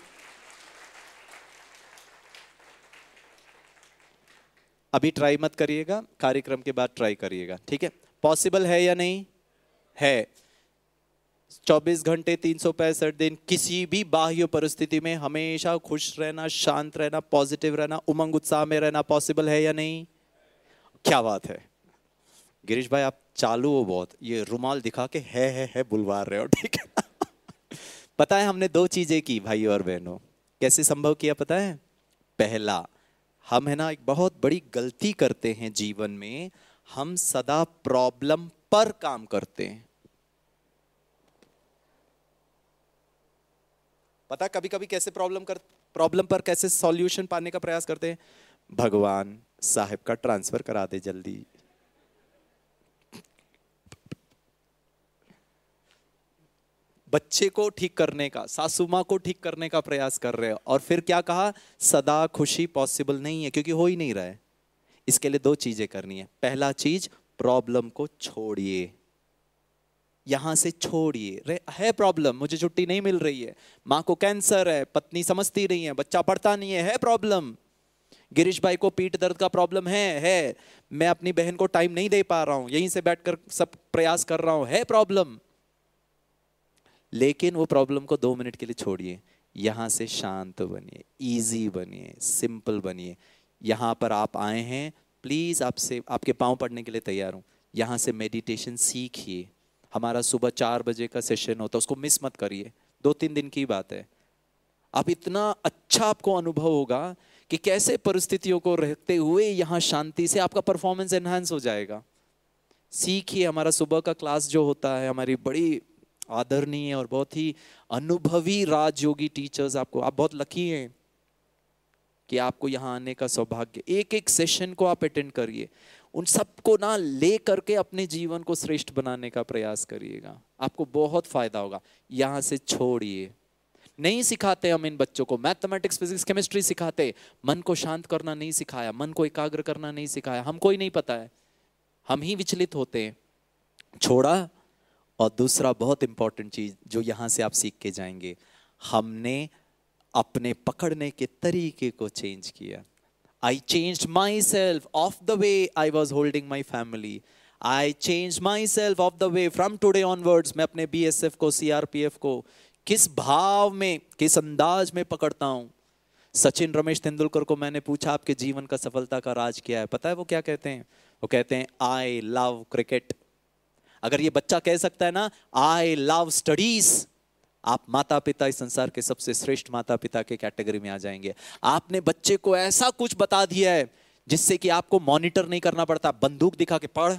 अभी ट्राई मत करिएगा, कार्यक्रम के बाद ट्राई करिएगा, ठीक है। पॉसिबल है या नहीं है? चौबीस घंटे तीन सौ पैंसठ दिन किसी भी बाह्य परिस्थिति में हमेशा खुश रहना, शांत रहना, पॉजिटिव रहना, उमंग उत्साह में रहना पॉसिबल है या नहीं? क्या बात है गिरीश भाई, आप चालू हो बहुत, ये रुमाल दिखा के है है है बुलवा रहे हो, ठीक है। पता है हमने दो चीजें की भाई और बहनों, कैसे संभव किया पता है? पहला, हम है ना एक बहुत बड़ी गलती करते हैं जीवन में, हम सदा प्रॉब्लम पर काम करते हैं। पता कभी कभी कैसे प्रॉब्लम कर प्रॉब्लम पर कैसे सॉल्यूशन पाने का प्रयास करते हैं? भगवान साहब का ट्रांसफर करा दे जल्दी, बच्चे को ठीक करने का, सासू माँ को ठीक करने का प्रयास कर रहे हो, और फिर क्या कहा? सदा खुशी पॉसिबल नहीं है, क्योंकि हो ही नहीं रहा है। इसके लिए दो चीजें करनी है। पहला चीज, प्रॉब्लम को छोड़िए, यहां से छोड़िए। है प्रॉब्लम, मुझे छुट्टी नहीं मिल रही है, माँ को कैंसर है, पत्नी समझती नहीं है, बच्चा पढ़ता नहीं है, है प्रॉब्लम। गिरीश भाई को पीठ दर्द का प्रॉब्लम है है मैं अपनी बहन को टाइम नहीं दे पा रहा हूं, यहीं से बैठकर सब प्रयास कर रहा हूं, है प्रॉब्लम। लेकिन वो प्रॉब्लम को दो मिनट के लिए छोड़िए, यहां से शांत बनिए, इजी बनिए, सिंपल बनिए। यहां पर आप आए हैं, प्लीज आपसे आपके पांव पड़ने के लिए तैयार हूं। यहां से मेडिटेशन सीखिए। हमारा सुबह चार बजे का सेशन होता है, उसको मिस मत करिए, दो तीन दिन की बात है। अब इतना अच्छा आपको अनुभव होगा कि कैसे परिस्थितियों को रहते हुए यहां शांति से आपका परफॉर्मेंस एनहांस हो जाएगा। सीखिए। हमारा सुबह का क्लास जो होता है, हमारी बड़ी आदरणीय और बहुत ही अनुभवी राजयोगी टीचर्स, आपको, आप बहुत लकी हैं कि आपको यहाँ आने का सौभाग्य। एक एक सेशन को आप अटेंड करिए, उन सबको ना ले करके अपने जीवन को श्रेष्ठ बनाने का प्रयास करिएगा, आपको बहुत फायदा होगा। यहाँ से छोड़िए। नहीं सिखाते हम इन बच्चों को, मैथमेटिक्स फिजिक्स केमिस्ट्री सिखाते, मन को शांत करना नहीं सिखाया, मन को एकाग्र करना नहीं सिखाया, हमको ही नहीं पता है, हम ही विचलित होते हैं। छोड़ा। और दूसरा बहुत इंपॉर्टेंट चीज जो यहां से आप सीख के जाएंगे, हमने अपने पकड़ने के तरीके को चेंज किया। I changed myself of the way I was holding my family. I changed myself of the way from today onwards मैं अपने B S F को, C R P F को किस भाव में, किस अंदाज में पकड़ता हूं। सचिन रमेश तेंदुलकर को मैंने पूछा आपके जीवन का सफलता का राज क्या है, पता है वो क्या कहते हैं? वो कहते हैं आई लव क्रिकेट। अगर ये बच्चा कह सकता है ना आई लव स्टडीज, आप माता पिता इस संसार के सबसे श्रेष्ठ माता पिता के कैटेगरी में आ जाएंगे। आपने बच्चे को ऐसा कुछ बता दिया है जिससे कि आपको मॉनिटर नहीं करना पड़ता, बंदूक दिखा के पढ़,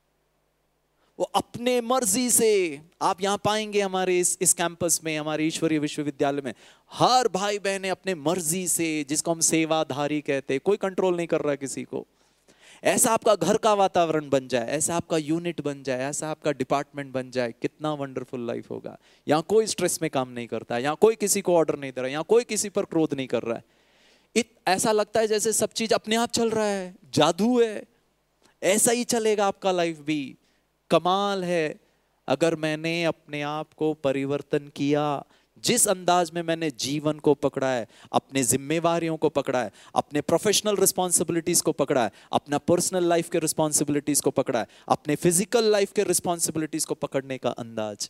वो अपने मर्जी से। आप यहां पाएंगे हमारे इस इस कैंपस में, हमारे ईश्वरीय विश्वविद्यालय में हर भाई बहने अपने मर्जी से, जिसको हम सेवाधारी कहते हैं, कोई कंट्रोल नहीं कर रहा है किसी को। ऐसा आपका घर का वातावरण बन जाए, ऐसा आपका यूनिट बन जाए, ऐसा आपका डिपार्टमेंट बन जाए, कितना वंडरफुल लाइफ होगा। यहाँ कोई स्ट्रेस में काम नहीं करता है, यहाँ कोई किसी को ऑर्डर नहीं दे रहा है, यहाँ कोई किसी पर क्रोध नहीं कर रहा है। इत ऐसा लगता है जैसे सब चीज अपने आप चल रहा है, जादू है। ऐसा ही चलेगा आपका लाइफ भी। कमाल है अगर मैंने अपने आप को परिवर्तन किया, जिस अंदाज में मैंने जीवन को पकड़ा है, अपने जिम्मेवारियों को पकड़ा है, अपने प्रोफेशनल रिस्पॉन्सिबिलिटीज को पकड़ा है, अपना पर्सनल लाइफ के रिस्पॉन्सिबिलिटीज को पकड़ा है, अपने फिजिकल लाइफ के रिस्पॉन्सिबिलिटीज को पकड़ने का अंदाज,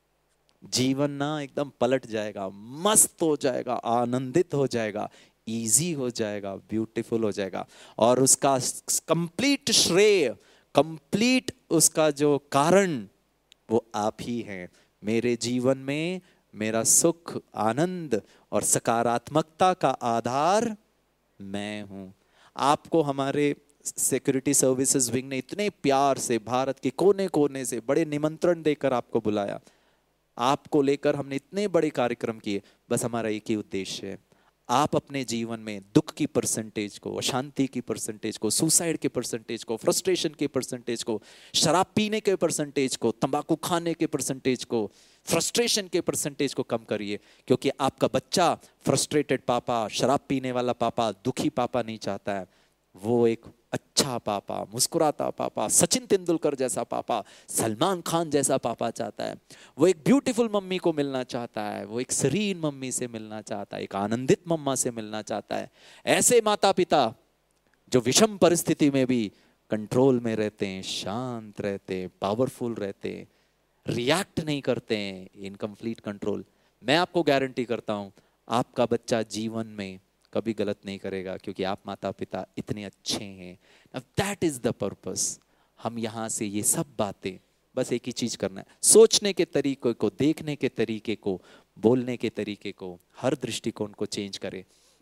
जीवन ना एकदम पलट जाएगा, मस्त हो जाएगा, आनंदित हो जाएगा, इजी हो जाएगा, ब्यूटीफुल हो जाएगा। और उसका कंप्लीट श्रेय, कंप्लीट उसका जो कारण वो आप ही हैं। मेरे जीवन में मेरा सुख, आनंद और सकारात्मकता का आधार मैं हूं। आपको हमारे सिक्योरिटी सर्विसेज विंग ने इतने प्यार से भारत के कोने कोने से बड़े निमंत्रण देकर आपको बुलाया। आपको लेकर हमने इतने बड़े कार्यक्रम किए। बस हमारा एक ही उद्देश्य है, आप अपने जीवन में दुख की परसेंटेज को, अशांति की परसेंटेज को, सुसाइड के परसेंटेज को, फ्रस्ट्रेशन के परसेंटेज को, शराब पीने के परसेंटेज को, तंबाकू खाने के परसेंटेज को, फ्रस्ट्रेशन के परसेंटेज को कम करिए। क्योंकि आपका बच्चा फ्रस्ट्रेटेड पापा, शराब पीने वाला पापा, दुखी पापा नहीं चाहता है। वो एक अच्छा पापा, मुस्कुराता पापा, सचिन तेंदुलकर जैसा पापा, सलमान खान जैसा पापा चाहता है। वो एक ब्यूटीफुल मम्मी को मिलना चाहता है, वो एक सीरीन मम्मी से मिलना चाहता है, एक आनंदित मम्मा से मिलना चाहता है। ऐसे माता पिता जो विषम परिस्थिति में भी कंट्रोल में रहते हैं, शांत रहते हैं, पावरफुल रहते हैं, रिएक्ट नहीं करते हैं, इन कंप्लीट कंट्रोल। मैं आपको गारंटी करता हूं आपका बच्चा जीवन में कभी गलत नहीं करेगा, क्योंकि आप माता पिता इतने अच्छे हैं। Now that is the purpose। हम यहाँ से ये सब बातें, बस एक ही चीज करना है, सोचने के तरीके को, देखने के तरीके को, बोलने के तरीके को, हर दृष्टिकोण को चेंज करें।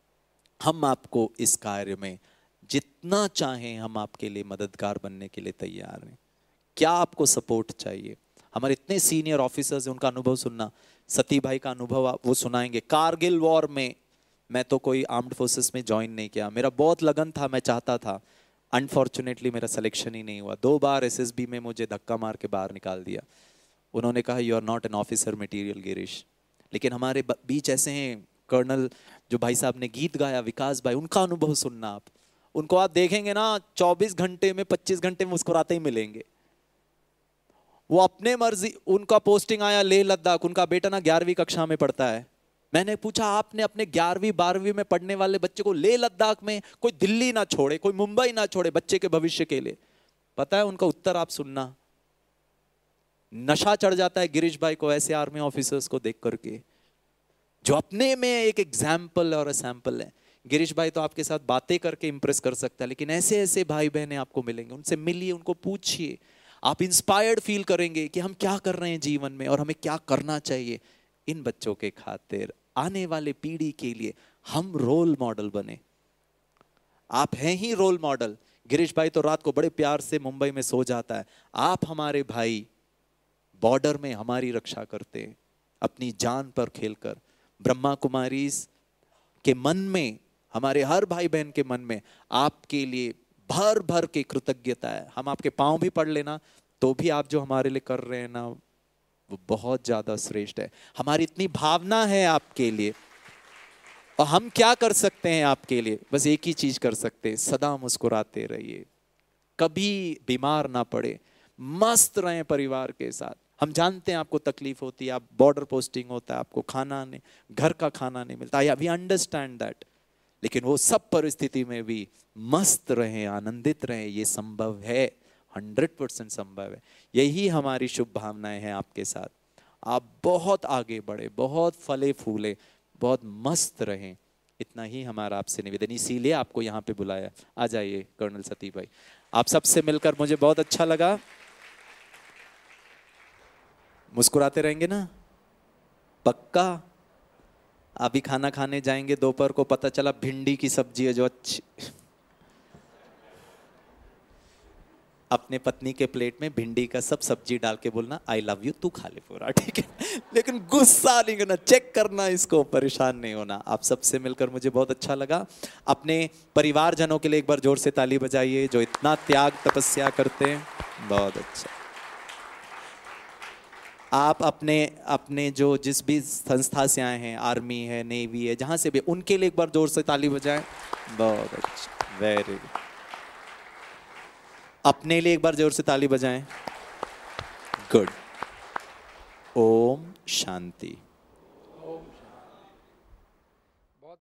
हम आपको इस कार्य में जितना चाहें हम आपके लिए मददगार बनने के लिए तैयार हैं। क्या आपको सपोर्ट चाहिए? हमारे इतने सीनियर ऑफिसर्स हैं, उनका अनुभव सुनना, सती भाई का अनुभव वो सुनाएंगे। कारगिल वॉर में मैं तो कोई आर्म्ड फोर्सेस में ज्वाइन नहीं किया, मेरा बहुत लगन था, मैं चाहता था, अनफॉर्चुनेटली मेरा सिलेक्शन ही नहीं हुआ। दो बार एसएसबी में मुझे धक्का मार के बाहर निकाल दिया। उन्होंने कहा you are not an officer material Girish. लेकिन हमारे बीच ऐसे हैं कर्नल जो भाई साहब ने गीत गाया, विकास भाई, उनका अनुभव सुनना आप। उनको आप देखेंगे ना चौबीस घंटे में पच्चीस घंटे में मुस्कुराते ही मिलेंगे। वो अपने मर्जी, उनका पोस्टिंग आया लेह लद्दाख, उनका बेटा ना ग्यारहवीं कक्षा में पढ़ता है। मैंने पूछा आपने अपने ग्यारहवीं बारहवीं में पढ़ने वाले बच्चे को लेह लद्दाख में, कोई दिल्ली ना छोड़े, कोई मुंबई ना छोड़े बच्चे के भविष्य के लिए? पता है उनका उत्तर? आप सुनना। नशा चढ़ जाता है गिरीश भाई को ऐसे आर्मी ऑफिसर्स को देख करके, जो अपने में एक एग्जाम्पल और सैंपल है। गिरीश भाई तो आपके साथ बातें करके इंप्रेस कर सकता है, लेकिन ऐसे ऐसे भाई बहने आपको मिलेंगे, उनसे मिलिए, उनको पूछिए, आप इंस्पायर्ड फील करेंगे कि हम क्या कर रहे हैं जीवन में और हमें क्या करना चाहिए। इन बच्चों के खातिर, आने वाले पीढ़ी के लिए हम रोल मॉडल बने। आप हैं ही रोल मॉडल। गिरीश भाई तो रात को बड़े प्यार से मुंबई में सो जाता है। आप हमारे भाई बॉर्डर में हमारी रक्षा करते हैं अपनी जान पर खेलकर। ब्रह्मा कुमारी के मन में, हमारे हर भाई बहन के मन में आपके लिए भर भर के कृतज्ञता है। हम आपके पांव भी पड़ लेना तो भी आप जो हमारे लिए कर रहे हैं ना, वो बहुत ज्यादा श्रेष्ठ है। हमारी इतनी भावना है आपके लिए, और हम क्या कर सकते हैं आपके लिए? बस एक ही चीज कर सकते हैं, सदा मुस्कुराते रहिए, कभी बीमार ना पड़े, मस्त रहें परिवार के साथ, हम जानते हैं आपको तकलीफ होती है, आप बॉर्डर पोस्टिंग होता है, आपको खाना नहीं, घर का खाना नहीं मिलता, वी अंडरस्टैंड दैट, लेकिन वो सब परिस्थिति में भी मस्त रहे, आनंदित रहे, ये संभव है, हंड्रेड परसेंट संभव है। यही हमारी शुभ भावनाएं हैं आपके साथ। आप बहुत आगे बढ़े, बहुत फले फूले, बहुत मस्त रहें, इतना ही हमारा आपसे निवेदन, इसीलिए आपको यहाँ पे बुलाया। आ जाइए कर्नल सती भाई, आप सबसे मिलकर मुझे बहुत अच्छा लगा। मुस्कुराते रहेंगे ना? पक्का? अभी खाना खाने जाएंगे दोपहर को, पता चला भिंडी की सब्जी है जो अच्छी, अपने पत्नी के प्लेट में भिंडी का सब सब्जी डाल के बोलना आई लव यू, तू खा ले पूरा, ठीक है, लेकिन गुस्सा नहीं करना, चेक करना इसको, परेशान नहीं होना। आप सबसे मिलकर मुझे बहुत अच्छा लगा। अपने परिवारजनों के लिए एक बार जोर से ताली बजाइए जो इतना त्याग तपस्या करते हैं, बहुत अच्छा। आप अपने अपने जो जिस भी संस्था से आए हैं, आर्मी है, नेवी है, जहां से भी, उनके लिए एक बार जोर से ताली बजाएं, बहुत अच्छा, वेरी गुड। अपने लिए एक बार जोर से ताली बजाएं, गुड। ओम शांति।